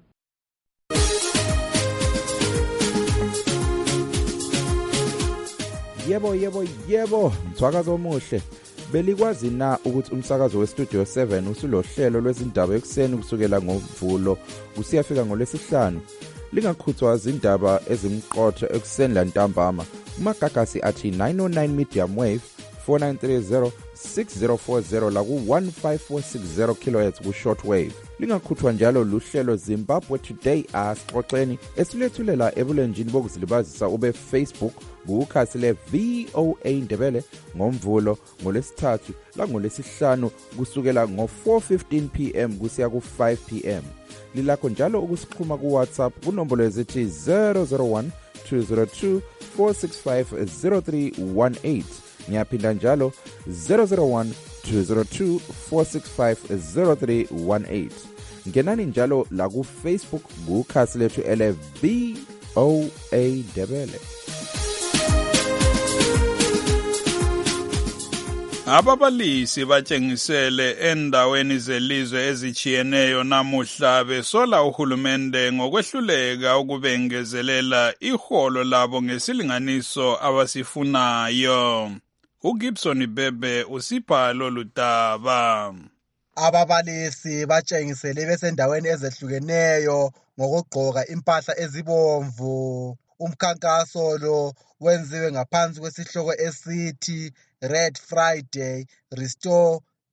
Yebo yebo yebo, mthwakazo omuhle. Belikwazi na ukuthi umsakazo weStudio seven usulohlelo lwezindaba ekuseni kusukela ngoMvulo kusiyafika ngolwesihlanu? Lingakhuthwa izindaba ezimqotho ekuseni lantambama. Umagagasi athi nine oh nine medium wave four nine three zero six zero four zero la ku one five four six zero kilohertz ku shortwave. Lingakhuthwa njalo luhlelo Zimbabwe Today asixoxeni esilethulela ebulenjini bokuzilibazisa ube Facebook kukhasi le V O A Ndebele ngoMvulo ngolesithathu la ngolesihlanu kusukela ngo four fifteen p m kusiya ku five p m. Lilakho njalo ukusixhuma ku WhatsApp kunombolo ezithi zero zero one two zero two four six five zero three one eight. Ngiyaphinda njalo zero zero one two zero two four six five zero three one eight. Ngenani njalo la ku Facebook kukhasi lethu ele V O A Ndebele. Ababalisi batshengisele endaweni zelizwe ezichiyeneyo namuhla besola uhulumende ngokwehluleka ukubengezelela iholo labo ngesilinganiso abasifunayo. uGibson Bebe usipha lolu daba. Ababalisi batshengisele besendaweni ezehlukeneyo ngokugqoka impahla ezibomvu. Umkhankaso lo wenziwe ngaphansi kwesihloko esithi Red Friday, Restore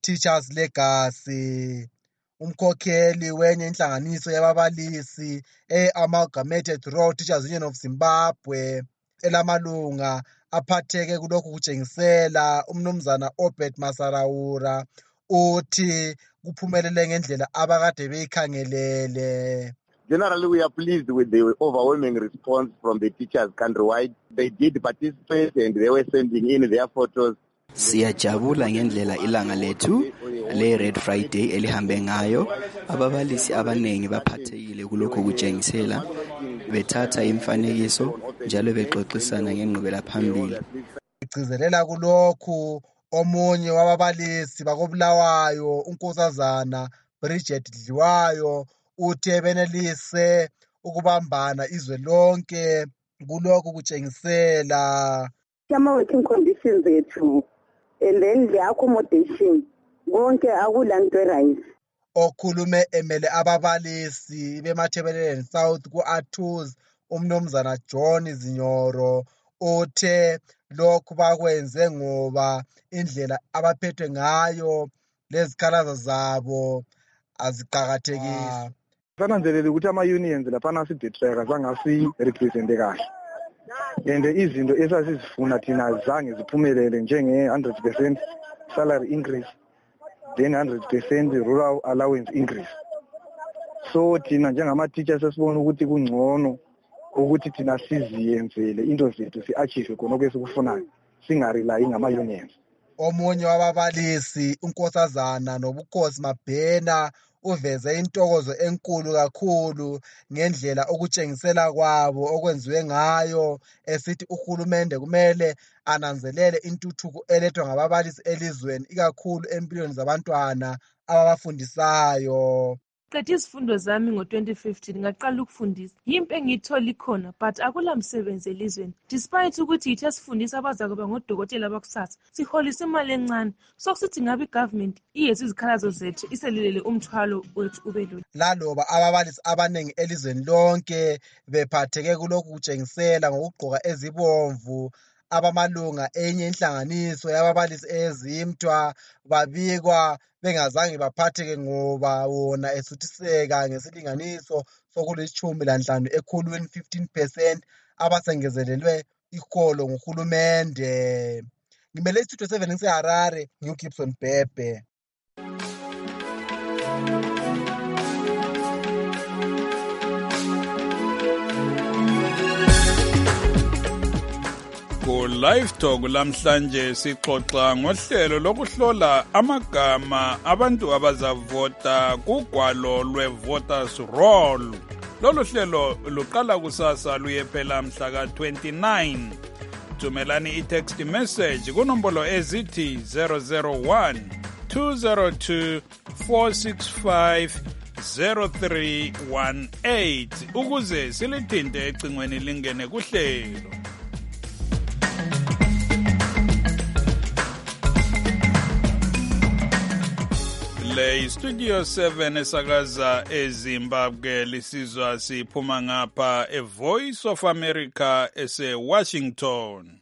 Teachers Legacy. Umkhokheli wenye inhlanganiso yababalisi e-Amalgamated Rural Teachers Union of Zimbabwe elamalunga aphatheke kulokhu kutshengisela umnumzana Obed Masarawura uthi kuphumelele ngendlela abakade beyikhangelele. Generally, we are pleased with the overwhelming response from the teachers countrywide. They did participate and they were sending in their photos. Siyajabula ngendlela ilanga lethu le Red Friday elihambe ngayo. Ababalisi abanengi baphathekile kulokho kutshengisela, bethatha imfanekiso njalo bexoxisana ngenqubela phambili. Igcizelela kulokhu omunye wababalisi bakobulawayo unkosazana Bridget Dliwayo uthe benelise ukubambana izwe lonke kulokhu kutshengisela ama working conditions ethu and then the accommodation konke akulanto right. Okhulume emele ababalisi bemathebeleni South ku-Athuz umnumzana John Zinyoro uthe lokhu bakwenze ngoba indlela abaphethwe ngayo lezikhalazo zabo aziqhakathekile. Sananzelele ukuthi ama-unions laphana sidethreka zangasi represente kahle and izinto esasizifuna thina zange ziphumelele njenge one hundred percent salary increase then one hundred percent rural allowance increase. So thina njengama-teachers sesibona ukuthi kungcono ukuthi thina siziyenzele into zethu si-achieve khona okwesikufunayo singarelayi ngama-unions. Omunye wababalisi unkosazana Nobukhosi Mabhena uveze intokozo enkulu kakhulu ngendlela okutshengisela kwabo okwenziwe ngayo, esithi uhulumende kumele ananzelele intuthuko elethwa ngababalisi elizweni ikakhulu empilweni zabantwana ababafundisayo. Qeda izifundo zami ngo twenty fifteen ngaqala ukufundisa. Yimpe engithola ikhona but akula msebenzi elizweni. Despite ukuthi yithi sifundisa abazakuba ngodokotela bakusasa, siholisa imali encane. Sokusithi ngabe igovernment iyethi izikhalazo zethu iselulele umthwalo wethu ubelula. Laloba ababalisi abanengi elizweni lonke bephatheke kulokhu kutshengisela ngokugqoka ezibomvu, abamalunga enye inhlanganiso yababalisi ezimtwa babikwa bengazange baphatheke ngoba wona esuthiseka ngesilinganiso sokulishumi lanhlanu ekhulwini fifteen percent abasengezelelwe iholo nguhulumende. Ngimele istudio seven ngiseHarare, ngiuGibson Bhebhe. Ku Live Talk lamhlanje sixoxa ngohlelo lokuhlola amagama abantu abazavota kugwalo lwe-Voters Roll. Lolu hlelo luqala kusasa luyephela mhla ka twenty-nine. Thumelani i-text message kunombolo ezithi zero zero one two zero two four six five zero three one eight ukuze silithinte ecingweni lingene kuhlelo. Le Studio seven esakaza eZimbabwe lisizwa siphuma ngapha eVoice of America ese Washington.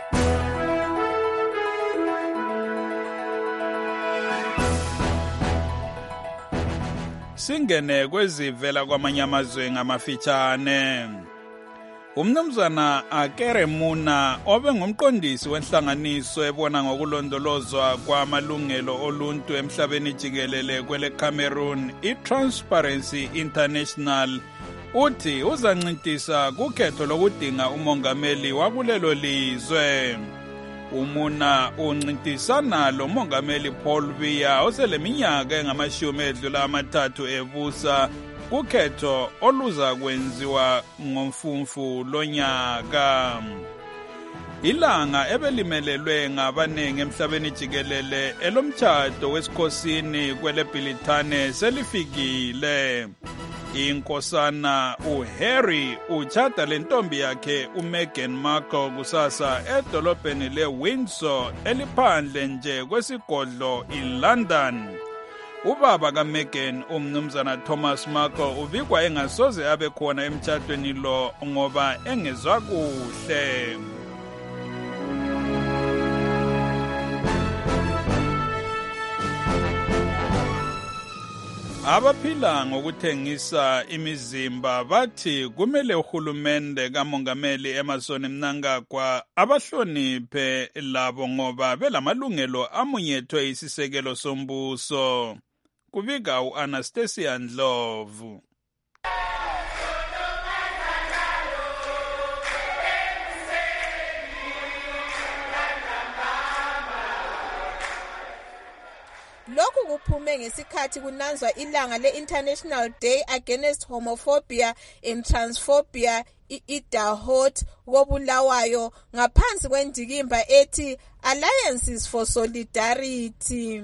Singene kwezivela kwamanye amazwe ngamafitshane. Umnumzana Akere Muna obe ngumqondisi wenhlanganiso ebona ngokulondolozwa kwamalungelo oluntu emhlabeni jikelele kwele Cameroon iTransparency International uthi uzancintisa kukhetho lokudinga umongameli wakulelo lizwe. Umuna uncintisana lo mongameli Paul Biya oseleminyaka engamashumi edlula amathathu ebusa kukhetho oluza kwenziwa ngomfumfu lonyaka. Ilanga ebelimelelwe ngabanengi emhlabeni jikelele elomtshado wesikhosini kwele Bhilithane selifikile. Inkosana uHarry utshada lentombi yakhe uMeghan Markle kusasa edolobheni leWindsor eliphandle nje kwesigodlo eLondon. Ubaba kaMeghan umnumzana Thomas Markle ubikwa engasoze abe khona emtshadweni lo ngoba engezwa kuhle. Abaphila ngokuthengisa imizimba bathi kumele uhulumende kamongameli Emmerson Mnangagwa abahloniphe labo ngoba belamalungelo amunyethwe isisekelo sombuso. Kubika u-Anastasia Ndlovu. Lokhu kuphume ngesikhathi kunanzwa ilanga le-International Day Against Homophobia and Transphobia i-Idahot koBulawayo ngaphansi kwendikimba ethi Alliances for Solidarity.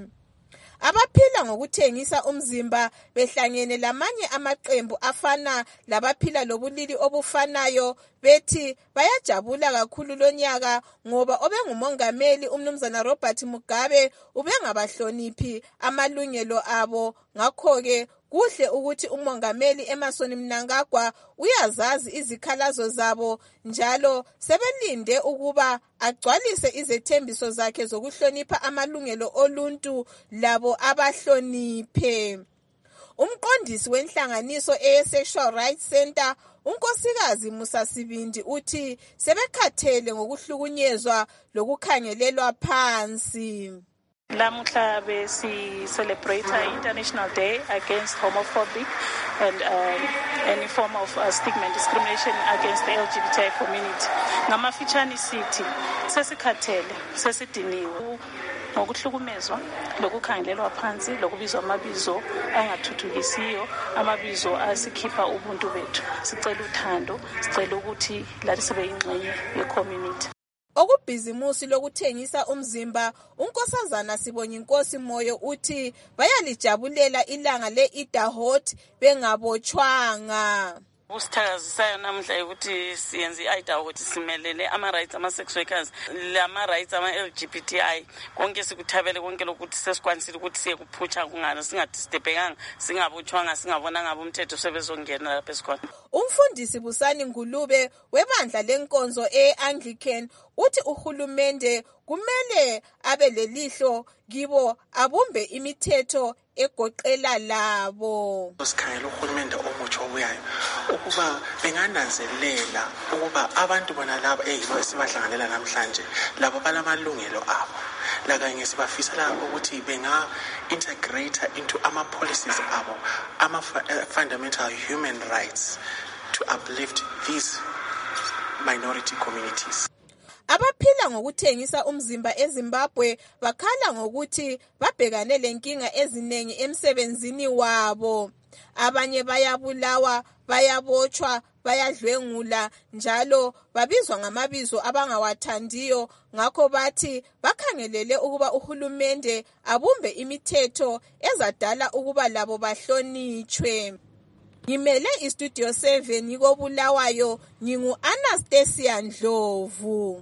Abaphila ngokuthengisa umzimba behlangene lamanye amaqembu afana labaphila lobulili obufanayo bethi bayajabula kakhulu lonyaka ngoba obengumongameli umnumzana Robert Mugabe ubengabahloniphi amalungelo abo. Ngakho-ke kuhle ukuthi umongameli Emmerson Mnangagwa uyazazi izikhalazo zabo njalo sebelinde ukuba agcwalise izethembiso zakhe zokuhlonipha amalungelo oluntu labo abahloniphe. Umqondisi wenhlanganiso eye-Sexual Rights Center unkosikazi Musa Sibindi uthi sebekhathele ngokuhlukunyezwa lokukhangelelwa phansi. Lamuhla besi celebrate International Day Against Homophobic and uh, any form of uh, stigma and discrimination against the L G B T I community. Ngamafitshane sithi sesikhathele sesidiniwe ngokuhlukumezwa lokukhangelelwa phansi lokubizwa amabizo angathuthukisiyo amabizo asikhipha ubuntu bethu. Sicela uthando, sicela ukuthi lathi sibe ingxenye ye-community. Okubhizimusi lokuthengisa umzimba unkosazana Sibonye Inkosi Moyo uthi bayalijabulela ilanga le-Idahot bengabotshwanga. Usithakazisayo namhla ukuthi siyenze i-Idahot simelele ama-rights ama-sex workers lama-rights ama-L G B T I konke sikuthabele konke lokuthi sesikwanisile ukuthi siye kuphutsha kungana singadistebhekanga singabotshwanga singabonanga abomthetho sebezongena lapha esikhona. Umfundisi Busani Ngulube webandla lenkonzo e-Anglican uthi uhulumende kumele abe lelihlo kibo abumbe imithetho egoqela labo. Sikhangela uhulumende omutsha obuyayo ukuba bengananzelela ukuba abantu bona laba eyibo esibahlanganela namhlanje labo balamalungelo abo lakanye sibafisela ukuthi benga integrate into ama policies abo ama fundamental human rights to uplift these minority communities. Abaphila ngokuthengisa umzimba eZimbabwe bakhala ngokuthi babhekane lenkinga eziningi emsebenzini wabo. Abanye bayabulawa, bayabotshwa, bayadlwengula njalo babizwa ngamabizo abangawathandiyo. Ngakho bathi bakhangelele ukuba uhulumende abumbe imithetho ezadala ukuba labo bahlonitshwe. Ngimele iStudio seven koBulawayo ngingu Anastasia Ndlovu.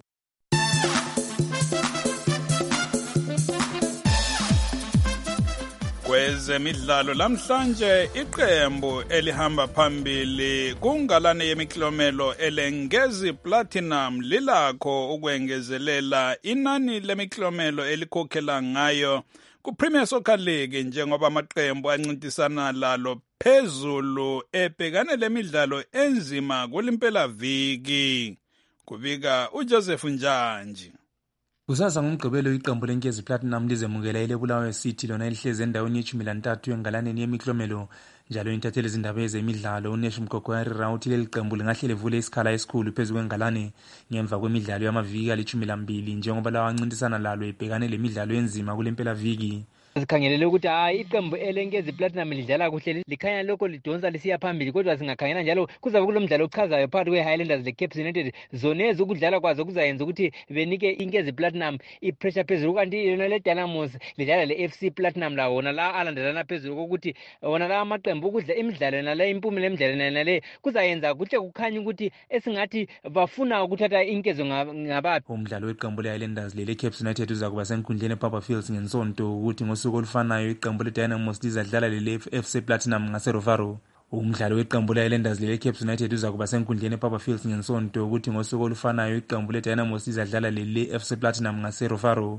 Kwezemidlalo lamhlanje iqembu elihamba phambili kungalane yemiklomelo elengezi platinum lilakho ukwengezelela inani lemiklomelo elikhokhela ngayo ku-Premier Soccer League njengoba amaqembu ancintisana lalo phezulu ebhekane lemidlalo enzima kulimpelaviki. Kubika uJoseph Njanji. Kusaza ngomgqibelo iqembu lenkezi platinum lizemukela ile Bulawayo City lona elihleze endaweni yeshumi lantathu engalaneni yemiklomelo njalo intatheli izindaba ezemidlalo uNesh Mgogwari rawuthi leli qembu lingahle livule isikhala esikhulu phezulu kwengalane ngemva kwemidlalo yamaviki alithumi lambili njengoba lawa ancintisana lalo ebhekane lemidlalo enzima kulempela viki. Sikhangelele ukuthi hayi iqembu elenkezi platinum lidlala kuhle likhanya lokho lidonsa lisiya phambili kodwa singakhangela njalo kuzabe kulomdlalo ochazayo phakathi kwe-Highlanders le-Cape United zonezi ukudlala kwazo kuzayenza ukuthi benike inkezi platinum i-pressure phezulu kanti yona le-Dynamos lidlala le-F C Platinum la wona la alandelana phezulu kokuthi wona la amaqembu ukudla imidlalo nale impumela emidlalweni nale kuzayenza kuhle kukhanya ukuthi esingathi bafuna ukuthatha inkezo ngabaphi. Umdlalo weqembu le-Highlanders le-Cape United uzakuba senkundleni ePapa Fields ngensonto ukuthi ngosuku olufanayo iqembu le-Dynamos lizadlala le-F C Platinum ngaseRovaro. Umdlalo weqembu le-Highlanders le-Cape United uzakuba senkundleni ePapa Fields ngensonto ukuthi ngosuku olufanayo iqembu le-Dynamos lizadlala le-F C Platinum ngaseRovaro.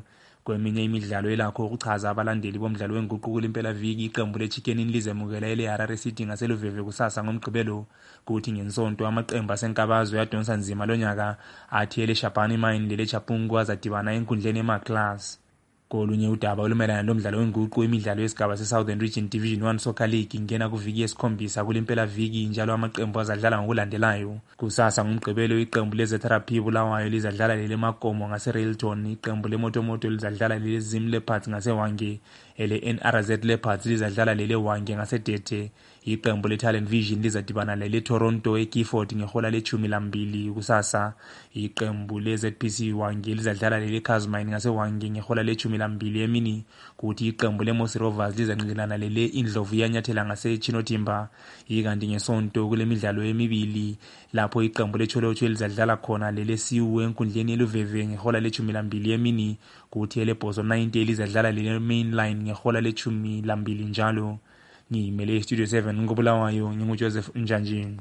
Kweminye imidlalo elakho ukuchaza abalandeli bomdlalo wenguquko impelaviki iqembu leChicken lizemukela ele-Harare City ngaseluveve kusasa ngomgqibelo, kuthi ngensonto amaqembu asenkabazwe yadonsa nzima lonyaka athi ele-Shabani Mine lele-Chapungu azadibana enkundleni ema-class. Kolunye udaba olumelana lomdlalo wenguqu imidlalo yesigaba se-Southern Region Division one Soccer League ingena kuviki yesikhombisa kulimpelaviki njalo amaqembu azadlala ngokulandelayo. Kusasa ngomgqibelo iqembu leZetherapi Bulawayo lizadlala lele-Makomo ngase-Railton, iqembu leMotomoto lizadlala lele-Zim Leopards ngase-Hwange, ele-N R Z Leopards lizadlala lele-Hwange ngase-Dete, iqembu le-Talent Vision lizadibana lele-Toronto e-Gifford ngehola lechumi lambili kusasa, iqembu le-Z P C Hwange lizadlala lele-Casmine ngase-Hwange ngehola lechumi lambili emini, kuthi iqembu le-Mosi Rovers lizanqinelana lele-Indlovu yanyathela ngase-Chinotimba, ikanti ngesonto kule midlalo emibili lapho iqembu le-Cholocho lizadlala khona lele-Siwu enkundleni eluveve ngehola lechumi lambili emini, kuthi ele-Bozo ninety lizadlala lele-Mainline ngehola lechumi lambili njalo. Ngimele Studio seven ngobulawayo nginguJoseph Njanjini.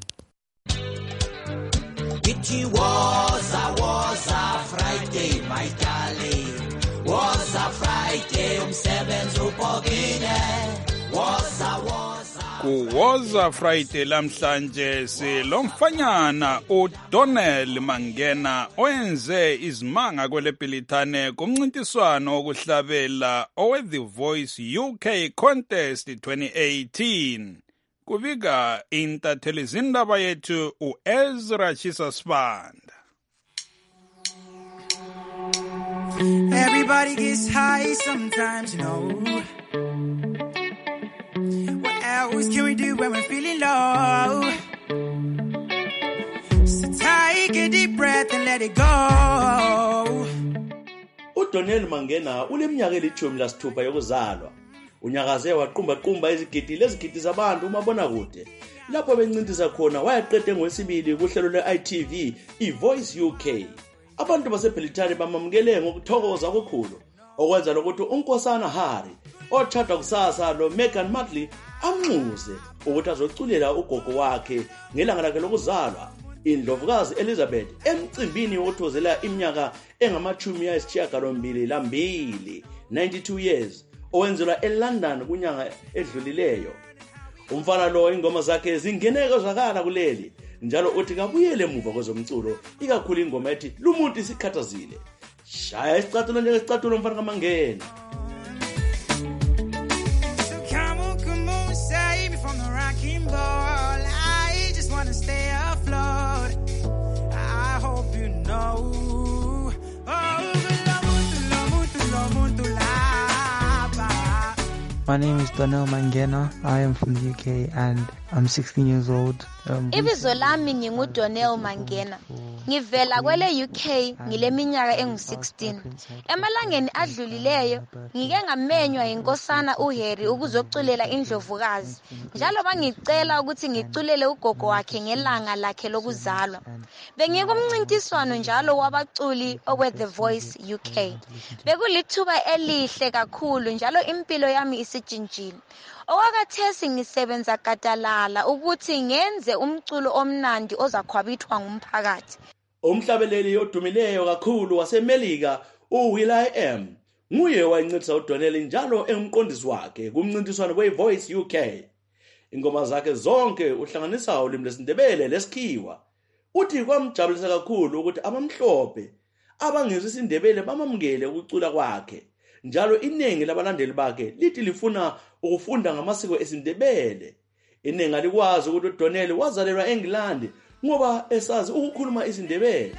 It was a was a Friday my darling, was a Friday umsebenzi ubhokile, was a was a Kuwoza Friday lamhlanje silomfanyana uDonel Mangena oyenze izimanga kwelePilitane kumncintiswano wokuhlabela owe The Voice U K Contest twenty eighteen. Kubika intatheli zindaba yethu uEzra Chisasbanda. Everybody gets high sometimes, you know. What else can we do when we're feeling low? So take a deep breath and let it go. uDonel Mangena uleminyaka elithumi lasithupha yokuzalwa. Unyakaze waqumba qumba izigidi lezigidi zabantu umabona kude. Lapho bencintisa khona wayaqede ngwesibili kuhlelo le-I T V iVoice U K. Abantu basePilitane bamamukele ngokuthokoza okukhulu, okwenza lokuthi uNkosana Hari othanda kusasa lo Meghan Markle amnxuze ukuthi azoculela ugogo wakhe ngelanga lakhe lokuzalwa, Indlovukazi Elizabeth, emcimbini wokuthozela iminyaka engamachumi ayisishiyagalombili lambili, ninety-two years, owenzelwa eLondon kunyanga edlulileyo. Umfana lo ingoma zakhe zingeneke zwakala kuleli, njalo uthi kabuyele emuva kwezomculo, ikakhulu ingoma ethi lumuntu isikhathazile. Shaya isicathulo njengesicathulo umfana kaMangena. So come on, come on, save me from the rocking ball. I just want to stay afloat. I hope you know. My name is Donel Mangena. I am from the U K and I'm sixteen years old. Um, Ibizo lami nginguDonel Mangena. Ngivela kwele U K ngileminyaka engu-sixteen. Emalangeni adlulileyo ngike ngamenywa yinkosana uHarry ukuzoculela Indlovukazi. Njalo bangicela ukuthi ngiculele ugogo wakhe ngelanga lakhe lokuzalwa. Bengikumncintiswano njalo wabaculi owe The Voice U K. Bekulithuba elihle kakhulu njalo impilo yami isijintshile. Owakathesi ngisebenza gadalala ukuthi ngenze umculo omnandi ozakhwabithwa ngumphakathi. Umhlabeleli odumileyo kakhulu waseMelika uWill.i.am nguye wayincitisa uDonel njalo engumqondisi wakhe kumncintiswano weVoice U K. Ingoma zakhe zonke uhlanganisa ulimi lesiNdebele lesikhiwa. Uthi kwamjabulisa kakhulu ukuthi abamhlophe abangezwe isiNdebele bamamukele ukucula kwakhe. Njalo iningi labalandeli bakhe lithi lifuna ukufunda ngamasiko esiNdebele. Iningi alikwazi ukuthi uDonel wazalelwa eNgilandi ngoba esazi ukukhuluma isiNdebele.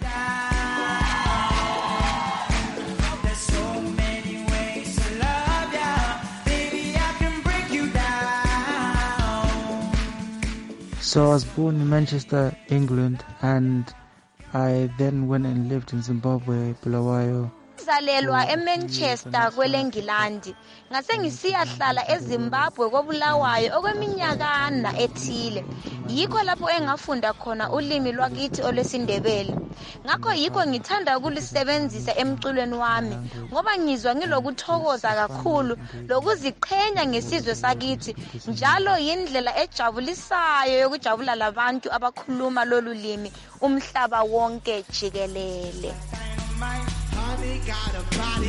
So I was born in Manchester, England, and I then went and lived in Zimbabwe, Bulawayo. Ngizalelwa eManchester kweleNgilandi ngase ngisiyahlala eZimbabwe koBulawayo okweminyakana ethile. Yikho lapho engafunda khona ulimi lwakithi olwesiNdebele. Ngakho yikho ngithanda ukulisebenzisa emculweni wami ngoba ngizwa ngilokuthokoza kakhulu lokuziqhenya ngesizwe sakithi, njalo yindlela ejabulisayo yokujabula labantu abakhuluma lolu limi umhlaba wonke jikelele. They got a body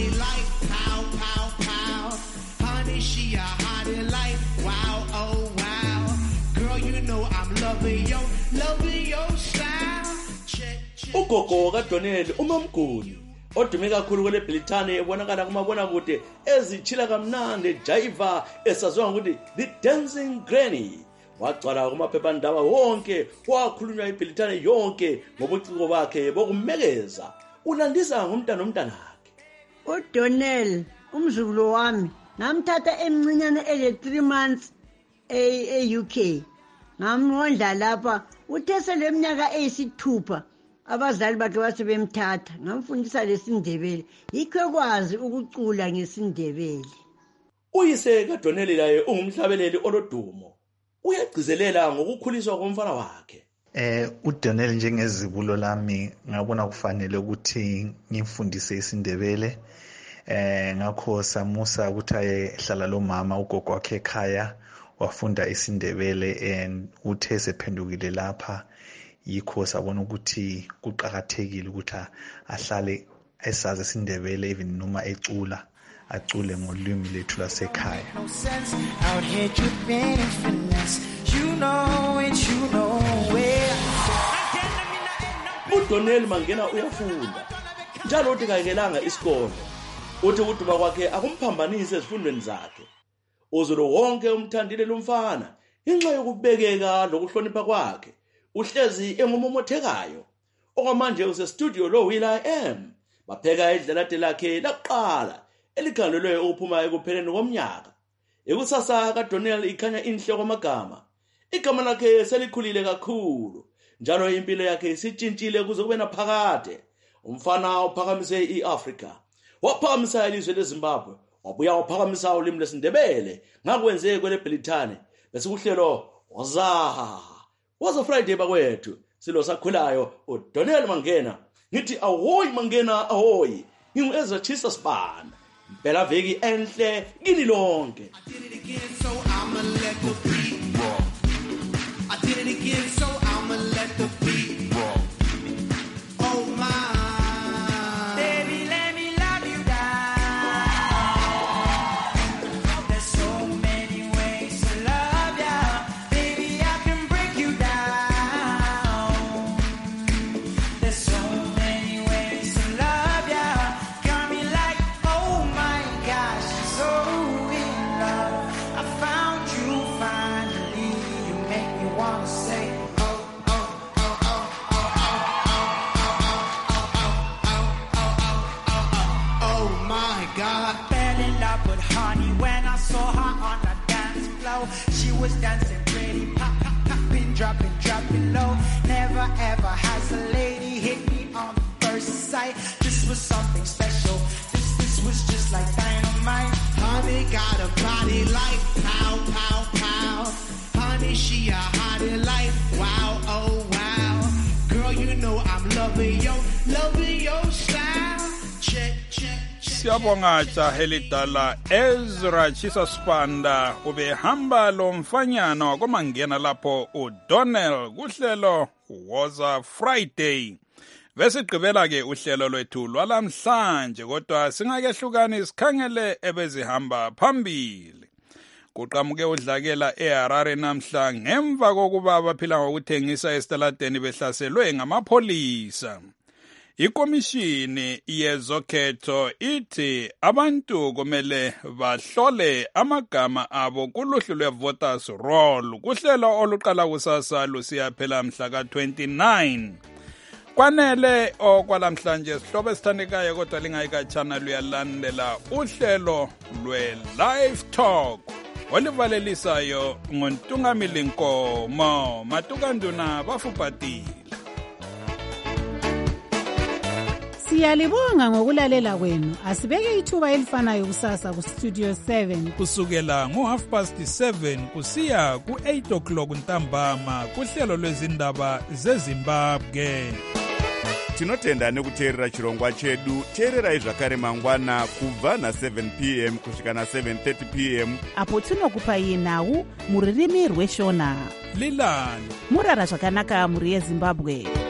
body like pow, pow, pow. Honey, she a hottie like wow, oh wow. Girl, you know I'm loving your, loving your style. Check, check. Ugogo kaDonel uMamguni odume kakhulu kwele Britane ebonakala kumabona kude ezichila kamnandi jiva esaziwa ukuthi the dancing granny. Wagcwala kumaphephandaba wonke wakhulunywa iBritane yonke ngobuciko bakhe bokumekeza. Ulandisa ngomntana omntanakhe. uDonel umzukulu wami ngamthatha emncinyane ele three months e-U K. Ngamondla lapha uthe seleminyaka eyisithupha abazali bakhe basebemthatha ngamfundisa lesindebele yikho kwazi ukucula ngesindebele. Uyise kaDonel laye ungumhlabeleli olodumo uyagcizelela ngokukhuliswa komfana wakhe. Eh uDonel njengezibulo lami ngabona kufanele ukuthi ngimfundise isindebele. Eh ngakho samusa ukuthi ayehlala lo mama ugogo wakhe ekhaya wafunda isindebele and uthe sephendukile lapha yikho sabona ukuthi kuqhakathekile ukuthi ahlale esazi isindebele even noma ecula acule ngolimi lethu lasekhaya. No sense out here tripping and finesse. You know it, you know it. uDonel Mangena uyafunda njalo uthi kayikelanga isikole uthi ukuduma kwakhe akumphambanise ezifundweni zakhe. Uzulu wonke umthandile lumfana inxa yokubekeka lokuhlonipha kwakhe uhlezi engumomothekayo. Okwamanje usestudio lo Will I Am bapheka idlalade lakhe laqala elikhalelwe ukuphuma ekupheleni komnyaka. Ekusasa kaDonel ikhanya inhle kwamagama. Igama lakhe selikhulile kakhulu njalo impilo yakhe isitshintshile kuze kube naphakade. Umfana uphakamise iAfrica waphakamisa ilizwe leZimbabwe wabuya waphakamisa ulimi lesindebele ngakwenze kwele Britane bese kuhlelo waza waza Friday bakwethu silo sakhulayo uDonel Mangena ngithi ahoyi Mangena ahoyi ngingu Ezra Chisa Span phela veki enhle kini lonke. I did it again so I'ma let the beat roll. I did it again so I'ma let the beat roll. Oh my baby, let me love you down. There's so many ways to love ya. Baby, I can break you down. There's so many ways to love ya. Got me like, oh my gosh, so in love. I found you finally. You make me wanna say, oh, oh, oh, oh, oh, oh, oh my God. Fell in love with honey when I saw her on the dance floor. She was dancing pretty, pop, pop, popping, dropping, dropping low. Never ever has a lady hit me on the first sight. This was something special. This, this was just like dynamite. Honey got a body like pow, pow, pow. Honey, she a hottie like wow, oh wow. Girl, you know I'm loving yo, loving your style. Check, check, check. Siyabonga jahelidala Ezra Chisa Spanda ubehamba lo mfanyana komangena lapho uDonel kuhlelo Woza Friday. Besigqibela ke uhlelo lwethu lwalamhlanje kodwa singakehlukani sikhangele ebezihamba phambili. Kuqhamuke udlakela eHarare namhla ngemva kokuba abaphila ngokuthengisa esitaladeni behlaselwe ngamapholisa. Ikomishini yezokhetho ithi abantu kumele bahlole amagama abo kuluhlu lwe-voters roll kuhlelo oluqala kusasa lusiyaphela mhla ka twenty-nine. Kwanele okwalamhlanje sihlobo esithandekayo kodwa lingayikatshana luyalandela uhlelo lwe-live talk olivalelisayo ngontungamili Nkomo Matukanduna bafuphatile. Siyalibonga ngokulalela kwenu. Asibeke ithuba elifanayo kusasa ku Studio seven kusukela ngo half past seven kusiya ku eight o'clock ntambama kuhlelo lwezindaba zeZimbabwe. Tinotenda nekuteerera chirongwa chedu. Teererai zvakare mangwana kubva na seven p m kusvika na seven thirty p m apo tinokupai nhau muririmi rweshona. Lilani murara zvakanaka muri yeZimbabwe.